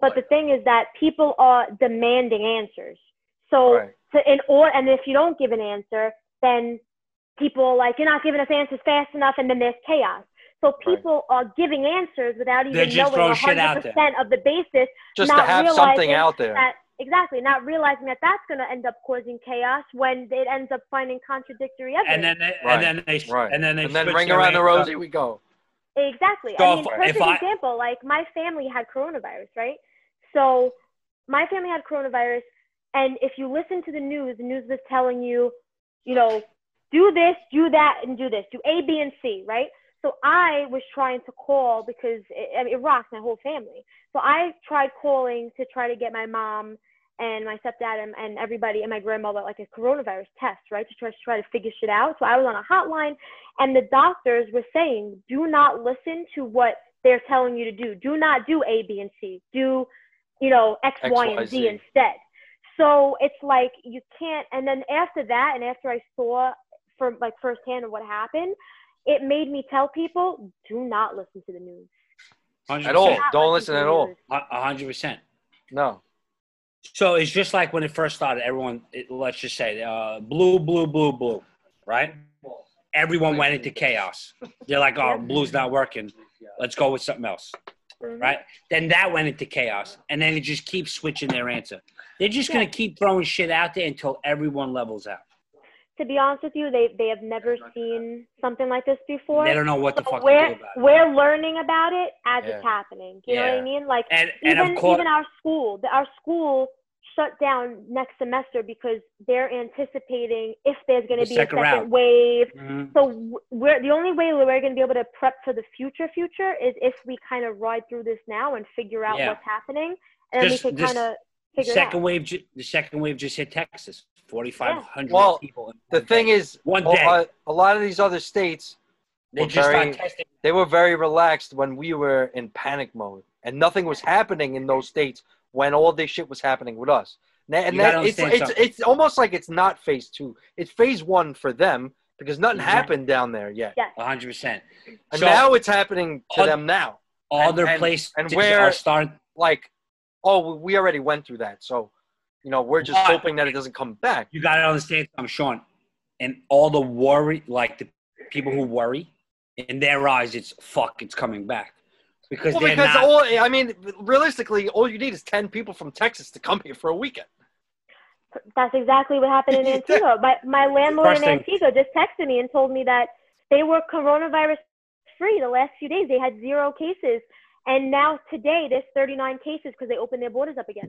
But the thing is that people are demanding answers. So Right. and if you don't give an answer, then people are like, you're not giving us answers fast enough, and then there's chaos. So people are giving answers without They're even just knowing throwing shit out there. 100% of the basis. Just not to have realizing something out there. that, exactly, not realizing that that's going to end up causing chaos when it ends up finding contradictory evidence. And then switch ring their around the answer. rosy we go. Exactly. So I mean, if perfect I- example, like my family had coronavirus, right? So my family had coronavirus, and if you listen to the news was telling you, you know, do this, do that, and do this, do A, B, and C, right? So I was trying to call because it rocks my whole family. So I tried calling to try to get my mom and my stepdad and everybody and my grandmother like a coronavirus test, right? To try to figure shit out. So I was on a hotline, and the doctors were saying, do not listen to what they're telling you to do. Do not do A, B, and C. Do, X, Y, and Z instead. So it's like you can't. And then after that, and after I saw from like firsthand what happened, it made me tell people, do not listen to the news. 100%. At all. Don't listen at all. 100%. No. So it's just like when it first started, everyone, let's just say, blue, right? Everyone went into chaos. They're like, oh, blue's not working. Let's go with something else, right? Then that went into chaos, and then it just keeps switching their answer. They're just going to keep throwing shit out there until everyone levels out. To be honest with you, they have never seen something like this before. They don't know what the fuck to do about it. We're learning about it as it's happening. You know what I mean? Like even our school shut down next semester because they're anticipating if there's going to be a second wave. Mm-hmm. So the only way we're going to be able to prep for the future is if we kind of ride through this now and figure out what's happening, and then we can kind of figure it out. The second wave just hit Texas. 4,500 people. The thing is, one day. A lot of these other states, they were very relaxed when we were in panic mode, and nothing was happening in those states when all this shit was happening with us. And it's almost like it's not phase 2. It's phase 1 for them because nothing happened down there yet. Yes. 100%. And so, now it's happening to them now. Other places are starting like, oh, we already went through that, so. We're just hoping that it doesn't come back. You got to understand, Sean, and all the worry, like the people who worry, in their eyes, it's coming back. Because realistically, all you need is 10 people from Texas to come here for a weekend. That's exactly what happened in Antigua. My landlord in Antigua just texted me and told me that they were coronavirus free the last few days. They had 0 cases. And now today, there's 39 cases because they opened their borders up again.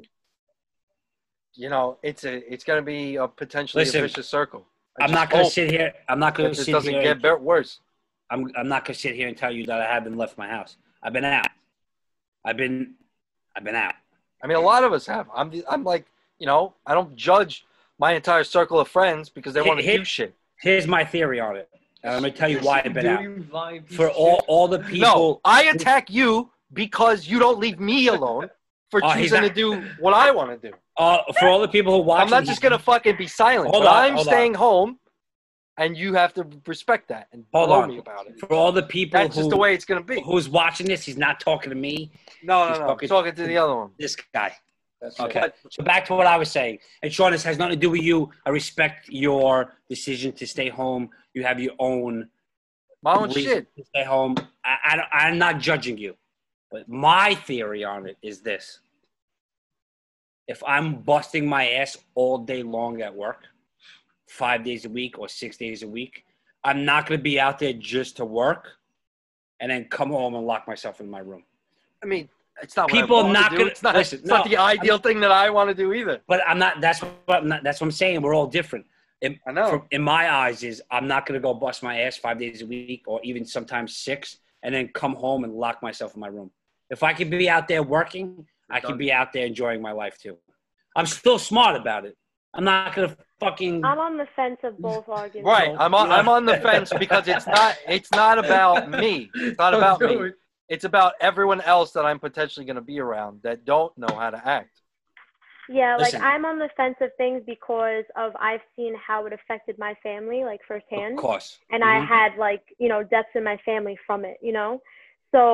It's going to be a potentially a vicious circle. I'm not going to sit here. I'm not going to sit here. It doesn't get worse. I'm not going to sit here and tell you that I haven't left my house. I've been out. I've been out. I mean, a lot of us have. I'm like, I don't judge my entire circle of friends because they want to do shit. Here's my theory on it. And I'm going to tell you why I've been out. For all the people. No, I attack you because you don't leave me alone for choosing to do what I want to do. For all the people who watch, I'm not just gonna fucking be silent. I'm staying home, and you have to respect that and follow me about it. For all the people, that's just the way it's gonna be. Who's watching this? He's not talking to me. No. I'm talking to the other one. This guy. Okay. So back to what I was saying. And Sean, this has nothing to do with you. I respect your decision to stay home. You have your own. My own shit. To stay home. I'm not judging you, but my theory on it is this. If I'm busting my ass all day long at work, 5 days a week or 6 days a week, I'm not going to be out there just to work and then come home and lock myself in my room. I mean, it's not people what I want not to do. Gonna, it's not the ideal thing that I want to do either. But I'm not. That's what I'm saying. We're all different. I know. In my eyes, I'm not going to go bust my ass 5 days a week or even sometimes 6 and then come home and lock myself in my room. If I can be out there working, I can be out there enjoying my life too. I'm still smart about it. I'm not gonna fucking. I'm on the fence of both arguments. Right, I'm on the fence because it's not about me. It's not about me. It's about everyone else that I'm potentially gonna be around that don't know how to act. Yeah, like I'm on the fence of things because I've seen how it affected my family, like firsthand. Of course. And I had deaths in my family from it, So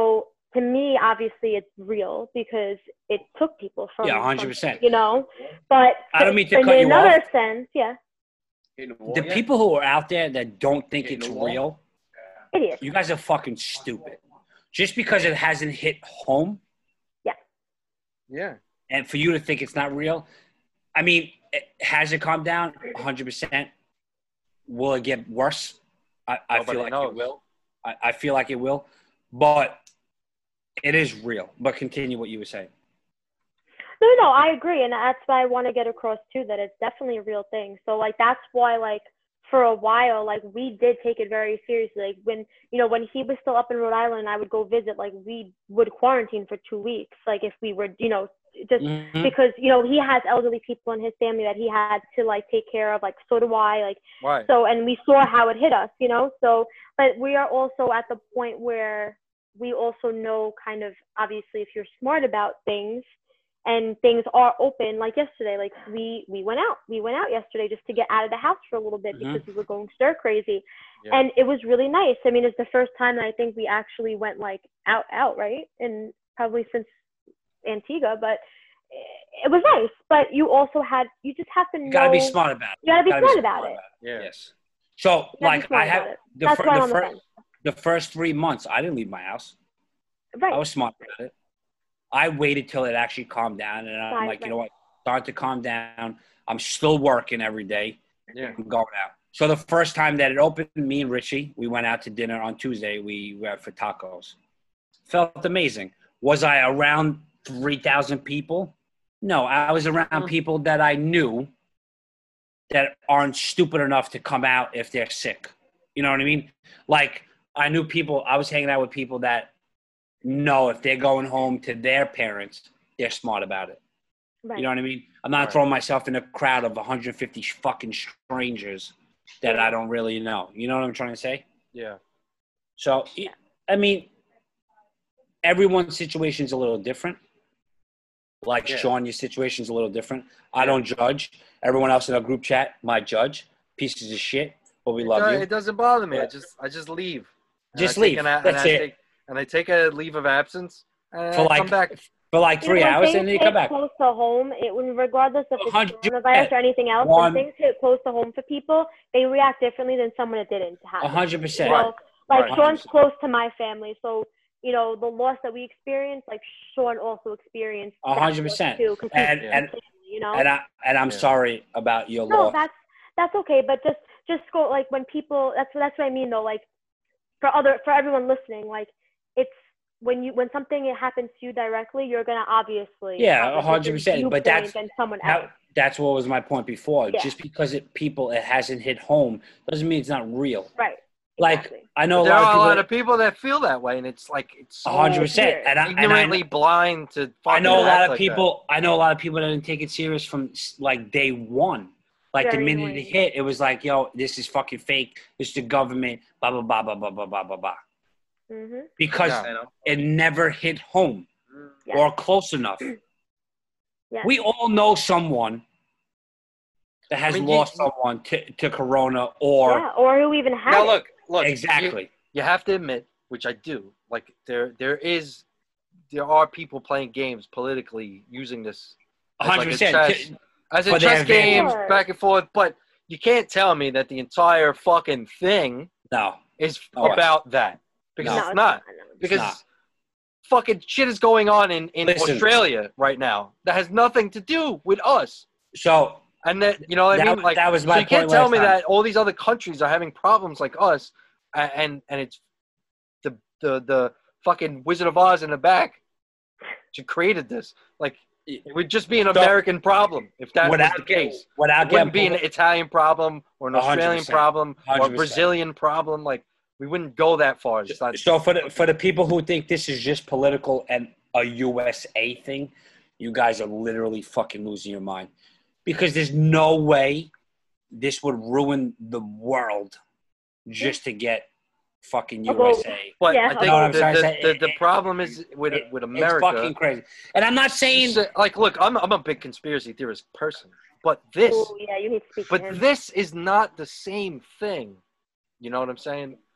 to me, obviously, it's real because it took people from 100%. You know, but I don't mean to in cut you another off. sense, yeah. The people who are out there that don't think it's real, Idiots. you guys are fucking stupid. Just because it hasn't hit home. Yeah. And for you to think it's not real, I mean, has it calmed down? 100%. Will it get worse? I feel like it will. I feel like it will. But it is real. But continue what you were saying. No, I agree. And that's why I want to get across, too, that it's definitely a real thing. So, like, that's why, like, for a while, like, we did take it very seriously. Like, when he was still up in Rhode Island and I would go visit, like, we would quarantine for 2 weeks. Like, if we were, just because, he has elderly people in his family that he had to, like, take care of. Like, so do I. Like, right. So, and we saw how it hit us, So, but we are also at the point where we also know kind of, obviously, if you're smart about things, and things are open, like yesterday, like we went out yesterday just to get out of the house for a little bit because we were going stir crazy. Yeah. And it was really nice. I mean, it's the first time that I think we actually went like out, right? And probably since Antigua, but it was nice. But you just have to know. You gotta be smart about it. You gotta be smart about it. Yeah. Yes. So like I have the first 3 months, I didn't leave my house. Right. I was smart about it. I waited till it actually calmed down, and I'm like, you know what? Start to calm down. I'm still working every day. Yeah. I'm going out. So the first time that it opened, me and Richie, we went out to dinner on Tuesday. We went for tacos. Felt amazing. Was I around 3,000 people? No, I was around people that I knew that aren't stupid enough to come out if they're sick. You know what I mean? Like, I knew people, I was hanging out with people that know if they're going home to their parents, they're smart about it. Right. You know what I mean? I'm not throwing myself in a crowd of 150 fucking strangers that I don't really know. You know what I'm trying to say? Yeah. So, I mean, everyone's situation's a little different. Like Sean, your situation's a little different. I don't judge. Everyone else in our group chat might judge. Pieces of shit, but we love you. It doesn't bother me. I just leave. Just leave. That's it. And I take a leave of absence and I come back for like 3 hours and then you come back. Close to home, regardless if it's coronavirus or anything else, when things hit close to home for people, they react differently than someone that didn't happen. 100%. Like Sean's close to my family, so the loss that we experienced, like Sean also experienced 100%. Too, and I'm sorry about your loss. No, that's okay, but just go like when people. That's what I mean though. Like for everyone listening, like. It's when something happens to you directly, you're gonna obviously 100%. But that's someone else. That's what was my point before. Yeah. Just because it hasn't hit home doesn't mean it's not real. Right. Like exactly. I know there are a lot of people that feel that way, and it's like it's 100%. And ignorantly blind to. I know a lot of people. I know a lot of people that didn't take it serious from like day one. Like the minute it hit, it was like, yo, this is fucking fake. This is the government. Blah blah blah blah blah blah blah blah blah. Mm-hmm. Because it never hit home or close enough. Yeah. We all know someone that has lost someone to corona or who even had now look exactly. You have to admit, which I do, like there are people playing games politically using this 100% as a chess game back and forth, but you can't tell me that the entire fucking thing is about that. Because it's not. Because fucking shit is going on in Australia right now that has nothing to do with us. So, and that, you know what I mean? Like, that was my point. So you can't tell me that all these other countries are having problems like us, and it's the fucking Wizard of Oz in the back who created this. Like, it would just be an American problem if that was the case. It wouldn't be an Italian problem or an Australian 100%, problem or a Brazilian problem. Like, we wouldn't go that far. So for the people who think this is just political and a USA thing, you guys are literally fucking losing your mind. Because there's no way this would ruin the world just to get fucking USA. But I think the problem is with America. It's fucking crazy. And I'm not saying like, look, I'm a big conspiracy theorist person, but this you need to speak this is not the same thing. You know what I'm saying?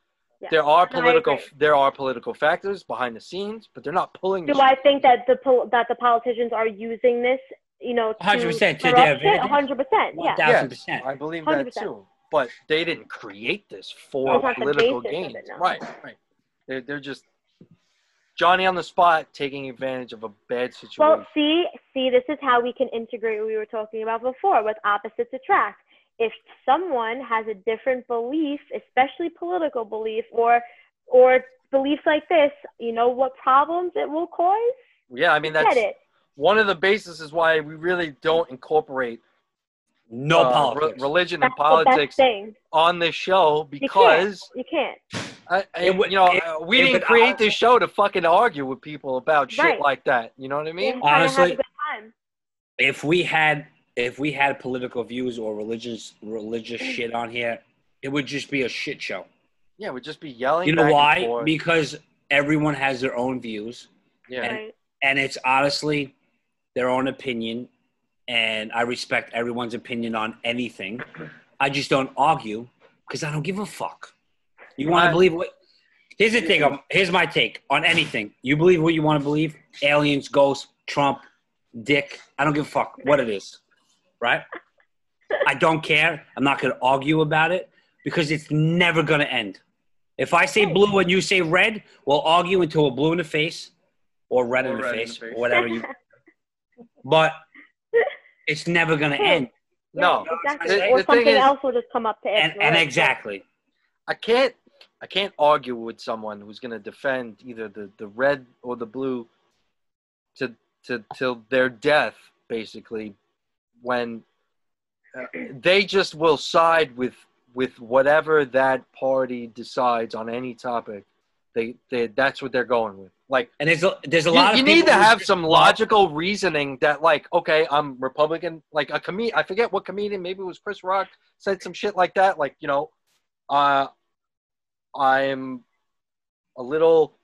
Yeah. There are No, I political factors behind the scenes, but they're not pulling. Do I think that the politicians are using this, to 100% to corrupt their it? advantage. 100%, yeah. 1000%. I believe 100%. that too. But they didn't create this for That's not the political basis of gains. it, no. Right. They're just Johnny on the spot taking advantage of a bad situation. Well, see, this is how we can integrate what we were talking about before with opposites attract. If someone has a different belief, especially political belief or beliefs like this, you know what problems it will cause? Yeah, I mean, that's one of the bases is why we really don't incorporate politics. Religion and politics on this show because you can't. We didn't create this show to fucking argue with people about shit like that. You know what I mean? Honestly, have a good time. if we had political views or religious shit on here, it would just be a shit show. Yeah, it would just be yelling. You know back why? And forth. Because everyone has their own views. Yeah. And it's honestly their own opinion, and I respect everyone's opinion on anything. I just don't argue because I don't give a fuck. You want to believe what? Here's the thing. Here's my take on anything. You believe what you want to believe. Aliens, ghosts, Trump, dick. I don't give a fuck what it is. Right? I don't care. I'm not going to argue about it because it's never going to end. If I say blue and you say red, we'll argue until we're blue in the face or red in the face or whatever you. But it's never going to end. No, exactly. Or something else will just come up to it. And exactly. I can't argue with someone who's going to defend either the red or the blue till their death, basically, when they just will side with whatever that party decides on any topic. They that's what they're going with. Like, and there's a lot of you need to have some logical reasoning that, like, okay, I'm Republican. Like a comedian, I forget what comedian, maybe it was Chris Rock, said some shit like that. Like, I'm a little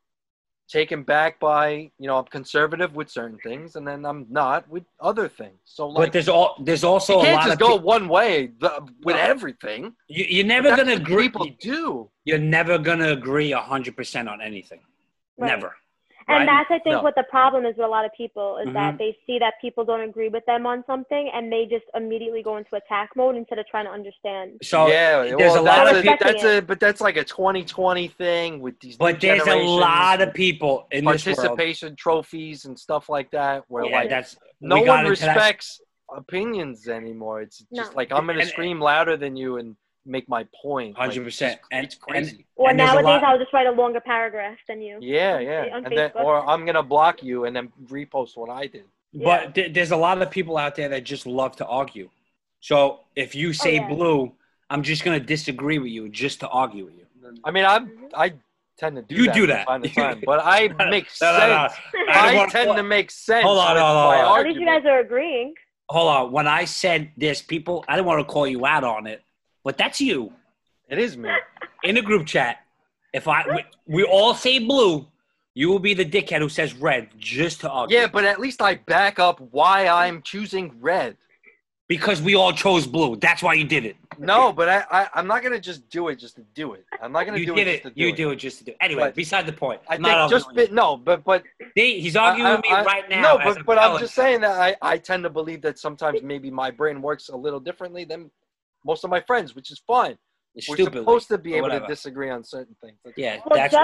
taken back by, I'm conservative with certain things, and then I'm not with other things. So, like, but there's also you can't a lot just of go one way with everything. You're never gonna agree. People do. You're never gonna agree 100% on anything. Right. Never. And right? that's, I think, what the problem is with a lot of people is Mm-hmm. that they see that people don't agree with them on something, and they just immediately go into attack mode instead of trying to understand. So yeah, there's a lot of people. But that's like a 2020 thing with these. But there's a lot of people in this world. Participation trophies and stuff like that, where no one one respects opinions anymore. It's just like, I'm gonna scream louder than you and make my point. 100%. It's crazy. Well, nowadays I'll just write a longer paragraph than you. Yeah. On and then, or I'm gonna block you and then repost what I did. But there's a lot of people out there that just love to argue. So if you say blue, I'm just gonna disagree with you just to argue with you. I mean, I tend to do that. You do that. From time to time, but I make sense. No. I tend to make sense. Hold on. At least you guys are agreeing. Hold on. When I said this, people, I didn't want to call you out on it. But that's you. It is me. In the group chat, if we all say blue, you will be the dickhead who says red just to argue. Yeah, but at least I back up why I'm choosing red. Because we all chose blue. That's why you did it. No, but I'm not going to just do it just to do it. I'm not going to do it just to do it. You do it just to do it. Anyway, beside the point. I think just but see, he's arguing with me right now. No, but I'm just saying that I tend to believe that sometimes maybe my brain works a little differently than most of my friends, which is fine. We're supposed to be able to disagree on certain things. Yeah, well, that's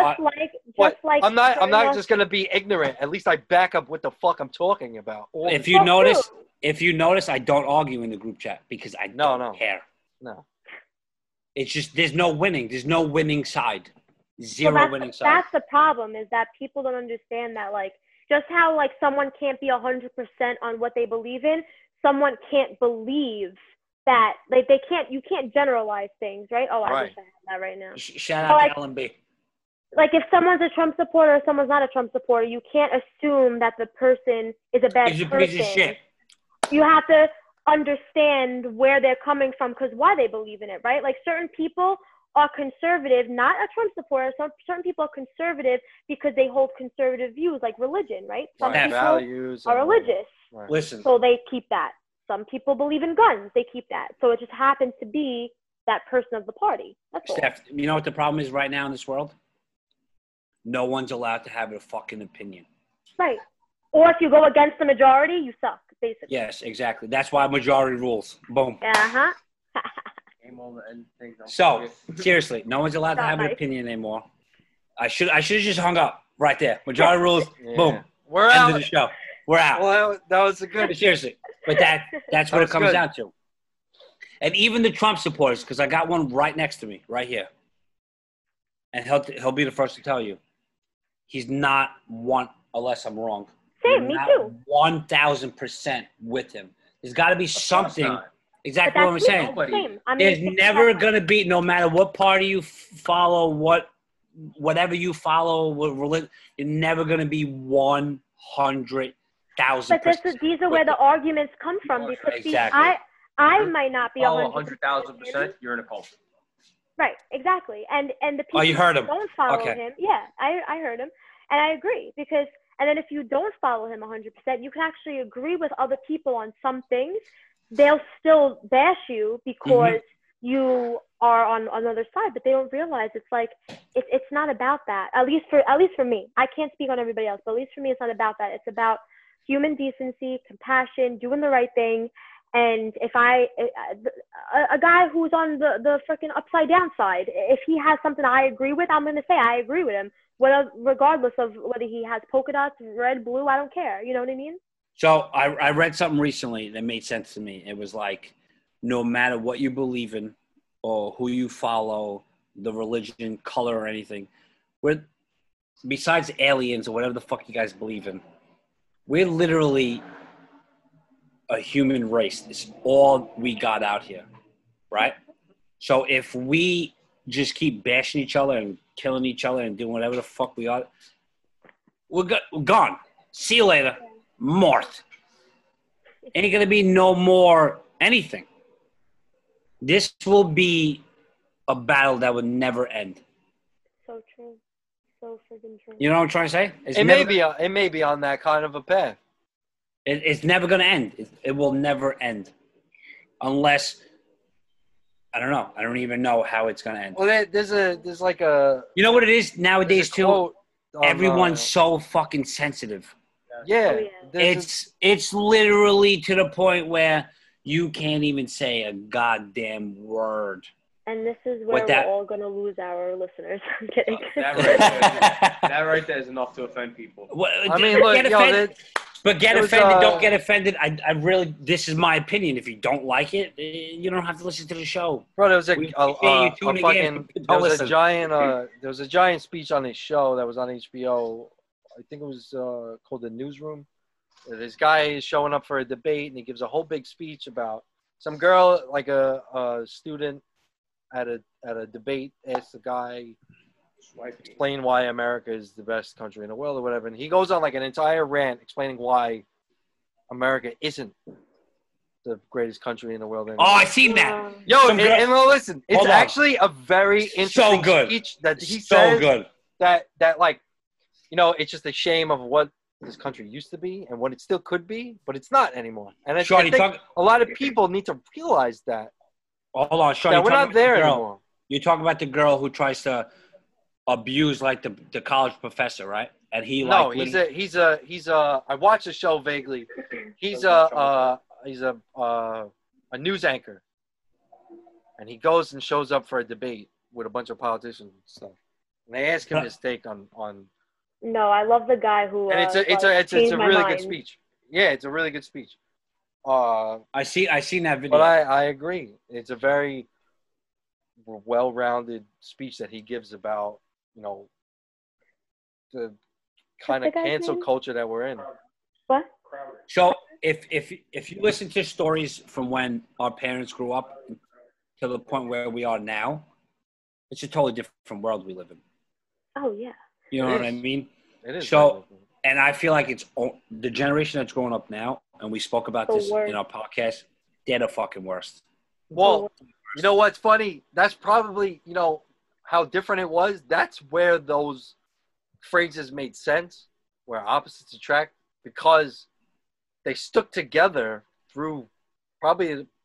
like I'm not just gonna be ignorant. At least I back up what the fuck I'm talking about. If you notice, I don't argue in the group chat because I don't care. No, it's just there's no winning. There's no winning side. Zero winning side. That's the problem. Is that people don't understand that, like, just how, like, someone can't be 100% on what they believe in. Someone can't believe that, like, you can't generalize things, right? Oh, I wish I had that right now. Shout out to LMB. Like, if someone's a Trump supporter or someone's not a Trump supporter, you can't assume that the person is a bad person. He's a piece of shit. You have to understand where they're coming from because why they believe in it, right? Like, certain people are conservative, not a Trump supporter. Certain people are conservative because they hold conservative views, like religion, right? Some people values are religious. Right. Listen. So they keep that. Some people believe in guns. They keep that. So it just happens to be that person of the party. That's all. Steph, you know what the problem is right now in this world? No one's allowed to have a fucking opinion. Right. Or if you go against the majority, you suck, basically. Yes, exactly. That's why majority rules. Boom. Uh-huh. So, seriously, no one's allowed to have an opinion anymore. I should have just hung up right there. Majority rules, boom. We're End out. of the show. We're out. Well, that was a good. Seriously. But that's what it comes down to. And even the Trump supporters, because I got one right next to me, right here. And he'll be the first to tell you. He's not one, unless I'm wrong. Same, me too. 1,000% with him. There's got to be something. Exactly what I'm saying. Same. There's never going to be, no matter what party you follow, whatever you follow, what religion, you're never going to be 100,000%. But these are where the arguments come from. Because exactly. I might not be 100,000%. You're in a cult. Right, exactly. And the people you heard him. who don't follow him, yeah, I heard him. And I agree because, and then if you don't follow him 100%, you can actually agree with other people on some things. They'll still bash you because you are on another side, but they don't realize it's like, it's not about that. At least for me. I can't speak on everybody else, but at least for me, it's not about that. It's about human decency, compassion, doing the right thing. And if a guy who's on the freaking upside down side, if he has something I agree with, I'm going to say I agree with him, regardless of whether he has polka dots, red, blue, I don't care. You know what I mean? So I read something recently that made sense to me. It was like, no matter what you believe in or who you follow, the religion, color, or anything, besides aliens or whatever the fuck you guys believe in, we're literally a human race. It's all we got out here, right? So if we just keep bashing each other and killing each other and doing whatever the fuck we are, we're gone. See you later. Mort. Ain't gonna be no more anything. This will be a battle that would never end. So true. So freaking true. You know what I'm trying to say? It may be on that kind of a path. It's never going to end. It will never end. Unless, I don't know. I don't even know how it's going to end. Well, there's like a... You know what it is nowadays, too? Everyone's so fucking sensitive. Yeah. It's literally to the point where you can't even say a goddamn word. And this is where we're all going to lose our listeners. I'm kidding. That right there is enough to offend people. Well, I mean, look, get offended. Don't get offended. I really, this is my opinion. If you don't like it, you don't have to listen to the show. Bro, there was a giant speech on his show that was on HBO. I think it was called The Newsroom. This guy is showing up for a debate, and he gives a whole big speech about some girl, like a student at a debate, asked the guy, explain why America is the best country in the world or whatever. And he goes on like an entire rant explaining why America isn't the greatest country in the world anymore. Oh, I seen that. Yo, and listen, it's actually a very interesting speech that he says that like, you know, it's just a shame of what this country used to be and what it still could be, but it's not anymore. And I think a lot of people need to realize that. Hold on, Sean. Yeah, we're not there anymore. You're talking about the girl who tries to abuse like the college professor, right? And he I watched the show vaguely. He's a news anchor, and he goes and shows up for a debate with a bunch of politicians and stuff. And they ask him his take on. No, I love the guy who. And it's a really good speech. Yeah, it's a really good speech. I seen that video. But I agree. It's a very well-rounded speech that he gives about, you know, the kind of cancel culture that we're in. What? So if you listen to stories from when our parents grew up to the point where we are now, it's a totally different world we live in. Oh yeah. You know what I mean? It is. So, and I feel like it's the generation that's growing up now, and we spoke about this in our podcast, they're the fucking worst. Well, you know what's funny? That's probably, you know, how different it was. That's where those phrases made sense, where opposites attract, because they stuck together through probably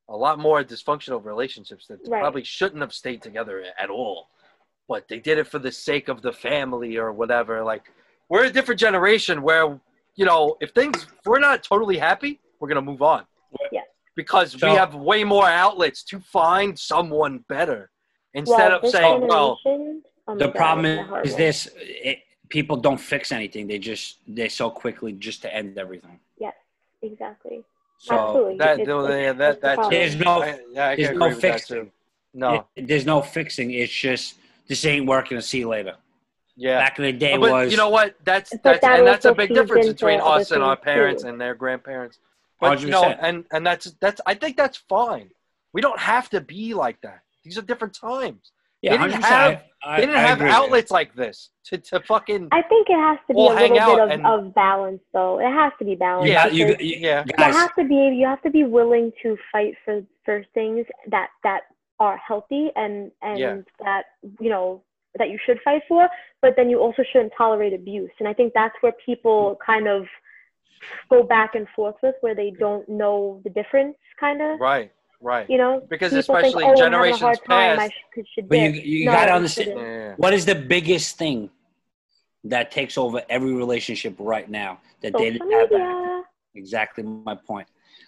a lot more dysfunctional relationships that Right. probably shouldn't have stayed together at all, but they did it for the sake of the family or whatever. Like, we're a different generation where, you know, if we're not totally happy, we're gonna move on. Yeah. Because we have way more outlets to find someone better instead of this saying, well, generation, oh my The God, problem it's is horrible. this: people don't fix anything. They so quickly just to end everything. Yes, exactly. So Absolutely. that's the problem. there's no I there's can no agree with that fixing. too. No, There's no fixing. It's just this ain't working. I'll see you later. yeah. Back in the day But was you know what? That's that and that's a also big feeds difference into between other us and our things, parents too. and their grandparents. But you know, 100%. and that's I think that's fine. We don't have to be like that. These are different times. Yeah, They didn't 100%. have I they didn't have agree. outlets like this to fucking I think it has to be all a hang little bit out of, and- of balance, though. It has to be balanced. Yeah, because yeah. guys. you have to be willing to fight for things that are healthy and Yeah. that, you know, that you should fight for, but then you also shouldn't tolerate abuse. And I think that's where people kind of go back and forth with, where they don't know the difference, kind of. Right. Right. You know, Because people especially think, oh, I'm having a generations hard time, past. I should But you dip. you No, gotta you understand shouldn't. Yeah. what is the biggest thing that takes over every relationship right now that they Social didn't have back then? media. Exactly my point.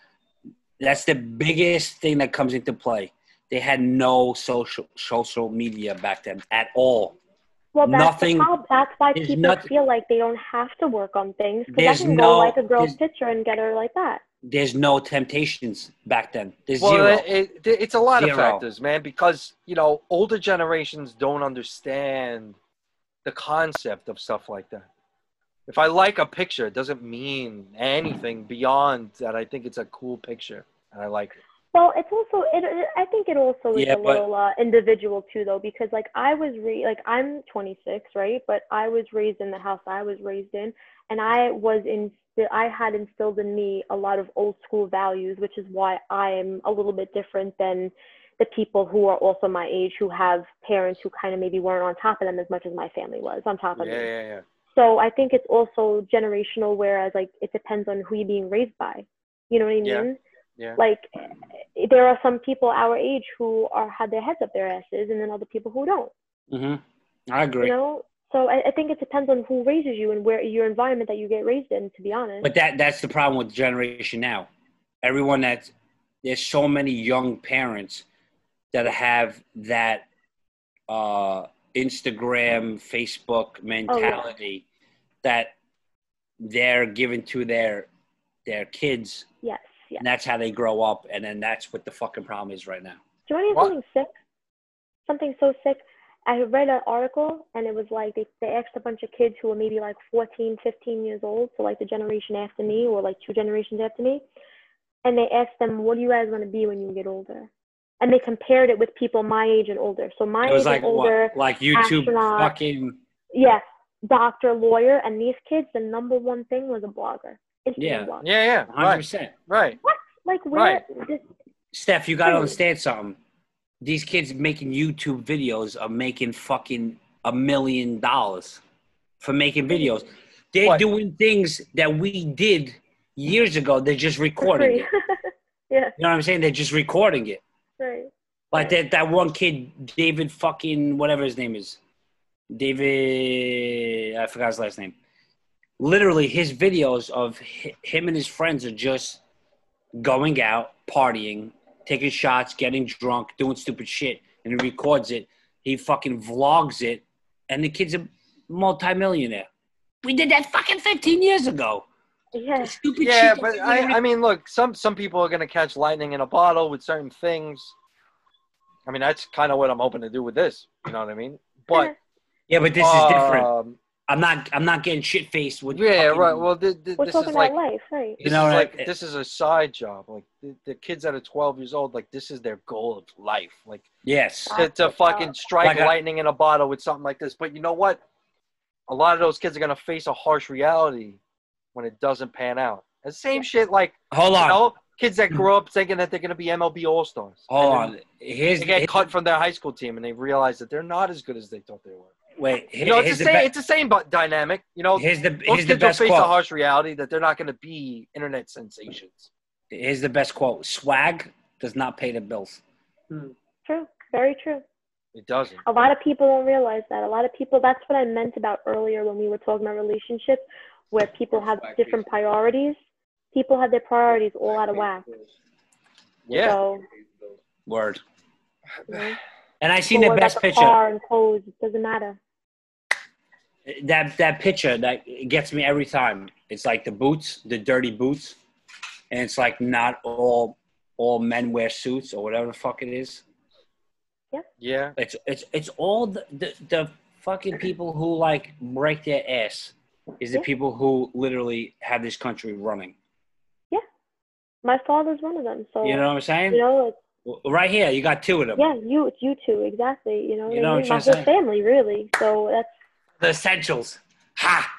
That's the biggest thing that comes into play. They had no social media back then at all. Well, that's Nothing- the problem. That's why there's people nothing- feel like they don't have to work on things, because I There's can no- go like a girl's there's- picture and get her like that. There's no temptations back then. There's Well, zero. it's a lot of Zero. factors, man, because, you know, older generations don't understand the concept of stuff like that. If I like a picture, it doesn't mean anything beyond that. I think it's a cool picture and I like it. Well, it's also I think it also is Yeah, a but- little individual too, though, because like I'm 26, right? But I was raised in the house I was raised in, and I had instilled in me a lot of old school values, which is why I am a little bit different than the people who are also my age, who have parents who kind of maybe weren't on top of them as much as my family was on top of me. Yeah. So I think it's also generational, whereas like it depends on who you're being raised by. You know what I mean? Yeah. Like there are some people our age who had their heads up their asses, and then other people who don't. I agree. You know? So I think it depends on who raises you and where your environment that you get raised in, to be honest. But that's the problem with the generation now. There's so many young parents that have that Instagram, Facebook mentality that they're giving to their kids. Yes. And that's how they grow up, and then that's what the fucking problem is right now. Do you want to hear something sick? Something so sick. I read an article, and it was like they asked a bunch of kids who were maybe like 14, 15 years old, so like the generation after me or like 2 generations after me, and they asked them, what do you guys want to be when you get older? And they compared it with people my age and older. So my It was age like and older, what? Like YouTube astronaut, fucking yes, doctor, lawyer, and these kids, the number one thing was a blogger. Instagram blogger. Yeah. 100%. Right. Like where? This, Steph, you gotta understand something. These kids making YouTube videos are making fucking $1 million for making videos. They're doing things that we did years ago. They're just recording it. Yeah. You know what I'm saying? They're just recording it. Right. Like that one kid, David fucking whatever his name is. David, I forgot his last name. Literally, his videos of him and his friends are just going out, partying, taking shots, getting drunk, doing stupid shit, and he records it. He fucking vlogs it, and the kid's a multimillionaire. We did that fucking 15 years ago. Yeah. Stupid Yeah, shit. but I mean, look, some people are gonna catch lightning in a bottle with certain things. I mean, that's kind of what I'm hoping to do with this. You know what I mean? But yeah, but this is different. I'm not getting shit faced with. Yeah, fucking, right. Well, We're this talking is like about life, right? this know, is like like- this is a side job. Like the kids that are 12 years old, like this is their goal of life. Like Yes. to fucking strike Like lightning in a bottle with something like this. But you know what? A lot of those kids are gonna face a harsh reality when it doesn't pan out. And same shit like Hold on. you know, kids that grow up thinking that they're gonna be MLB All Stars. Hold on. They get cut from their high school team and they realize that they're not as good as they thought they were. Wait. You know, it's the same dynamic. You know, Here's the those here's the kids will best face a quote. harsh reality that they're not going to be internet sensations. Here's the best quote. Swag does not pay the bills. True. Very true. It doesn't. A lot of people don't realize that. A lot of people, that's what I meant about earlier when we were talking about relationships, where people have different priorities. People have their priorities all out of whack. Yeah. So, Word. you know, And I seen so the what best about the picture. car and clothes, it doesn't matter. That picture that gets me every time. It's like the boots, the dirty boots, and it's like not all men wear suits or whatever the fuck it is. Yeah. It's all the fucking people who like break their ass is the Yeah. people who literally have this country running. Yeah. My father's one of them. So, You know what I'm saying? you know, it's, Right here, you got two of them. yeah, it's you two, exactly. You know what You know I what mean? I'm My trying whole to say? family, really. So that's. The essentials. Ha!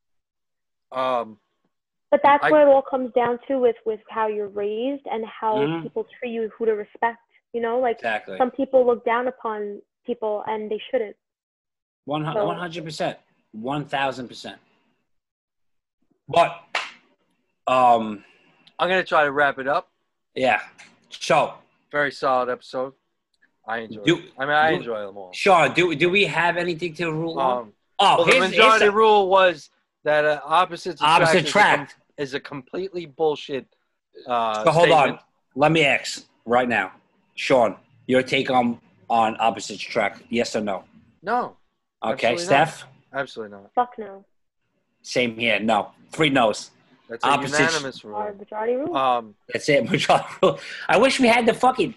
But that's where it all comes down to with how you're raised and how Mhm. people treat you, who to respect. You know, like Exactly. some people look down upon people and they shouldn't. 100%. 1,000%. But, I'm gonna try to wrap it up. yeah. So, Very solid episode. I enjoy Do- it. I do- enjoy them all. Sean, do we have anything to rule on? Well, the majority rule was that opposites attract is a completely bullshit So hold statement. on. Let me ask right now. Sean, your take on opposites attract, yes or no? No. Okay, Absolutely Steph? Absolutely not. Fuck no. Same here. No. 3 no's. That's a Opposites- unanimous Our rule. majority rule. That's it. I wish we had the fucking.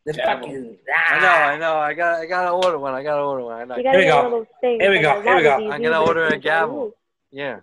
I know. I gotta order one. I know. You gotta Here we get go. one of those things. Here we go. like, Here we go. that was I'm easy, gonna but order it's a gavel. rules. Yeah.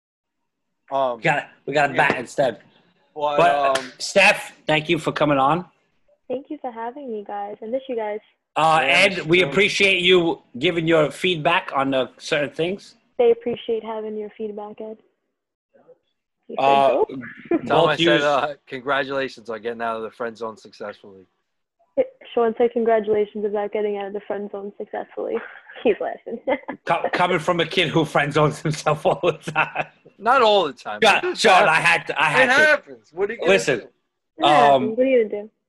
We got a bat instead. But, But Steph, thank you for coming on. Thank you for having me, guys. I miss you guys. Ed, we appreciate you giving your feedback on certain things. They appreciate having your feedback, Ed. You said Uh, dope. tell him I both yous- said congratulations on getting out of the friend zone successfully. Sean said congratulations about getting out of the friend zone successfully. He's laughing. coming from a kid who friend zones himself all the time. Not all the time. Sean, I had It to. happens. What are you gonna Listen. do? What are you gonna do?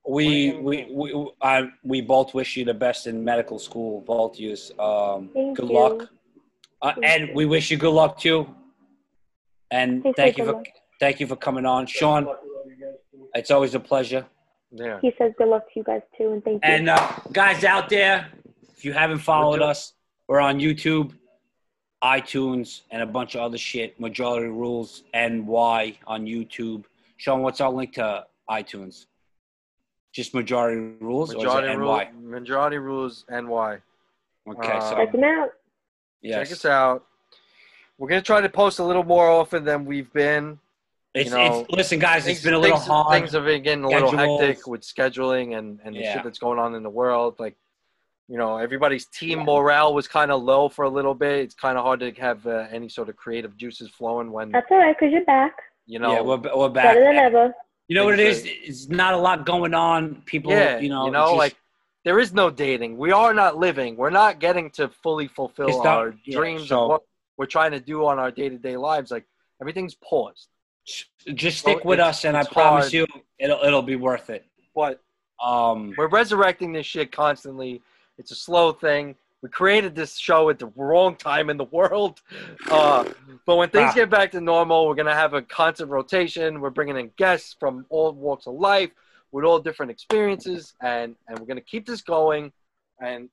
We both wish you the best in medical school, both yous. Thank Good you. luck. And we wish you good luck too. And He thank said you good thank you for coming on, Sean. It's always a pleasure. Yeah. He says good luck to you guys too, and thank you. And guys out there, if you haven't followed us, we're on YouTube, iTunes, and a bunch of other shit. Majority Rules NY on YouTube. Sean, what's our link to iTunes? Just Majority Rules or is it NY? Majority rules NY. Okay, so Check them out. yes. Check us out. We're gonna try to post a little more often than we've been. Listen, guys, it's been a little hard. Things have been getting a little Schedules. hectic with scheduling and the shit that's going on in the world. Like, everybody's team morale was kind of low for a little bit. It's kind of hard to have any sort of creative juices flowing when, That's all right, because you're back. Yeah, we're back. Better than ever. You know what it is? It's not a lot going on. People, like there is no dating. We are not living. We're not getting to fully fulfill our dreams of what we're trying to do on our day-to-day lives. Like everything's paused. Just stick with us, and I promise you, it'll be worth it. But we're resurrecting this shit constantly. It's a slow thing. We created this show at the wrong time in the world. But when things get back to normal, we're going to have a constant rotation. We're bringing in guests from all walks of life with all different experiences. And we're going to keep this going. And,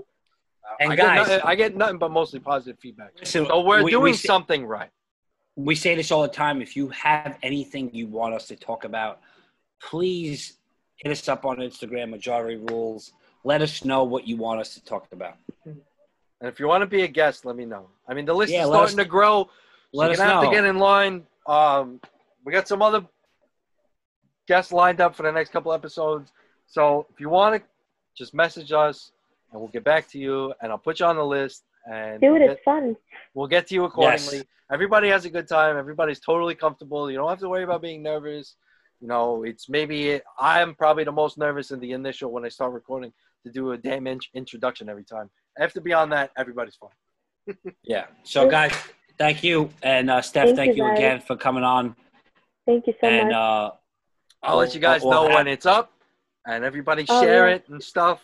I get nothing but mostly positive feedback. Listen, so we're doing something right. We say this all the time. If you have anything you want us to talk about, please hit us up on Instagram, Majority Rules. Let us know what you want us to talk about. And if you want to be a guest, let me know. I mean, the list is let starting to grow. So you're going to have to get in line. We got some other guests lined up for the next couple episodes. So if you want to, just message us, and we'll get back to you, and I'll put you on the list. And Dude, it's fun. We'll get to you accordingly. Yes. Everybody has a good time. Everybody's totally comfortable. You don't have to worry about being nervous. It's I'm probably the most nervous in the initial when I start recording to do a damn introduction every time. After beyond that, everybody's fine. Yeah. So, guys, thank you. And, Steph, thank you again for coming on. Thank you so much. I'll let you guys know when it's up. And everybody Oh, share yeah. it and stuff.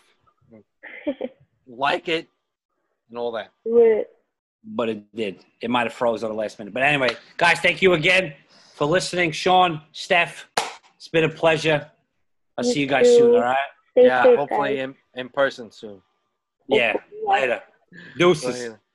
Like it and all that. But it did. It might have froze on the last minute. But anyway, guys, thank you again for listening. Sean, Steph, it's been a pleasure. I'll see you guys soon, all right? Stay Yeah, safe, hopefully guys. in person soon. Yeah, later. Deuces. Later.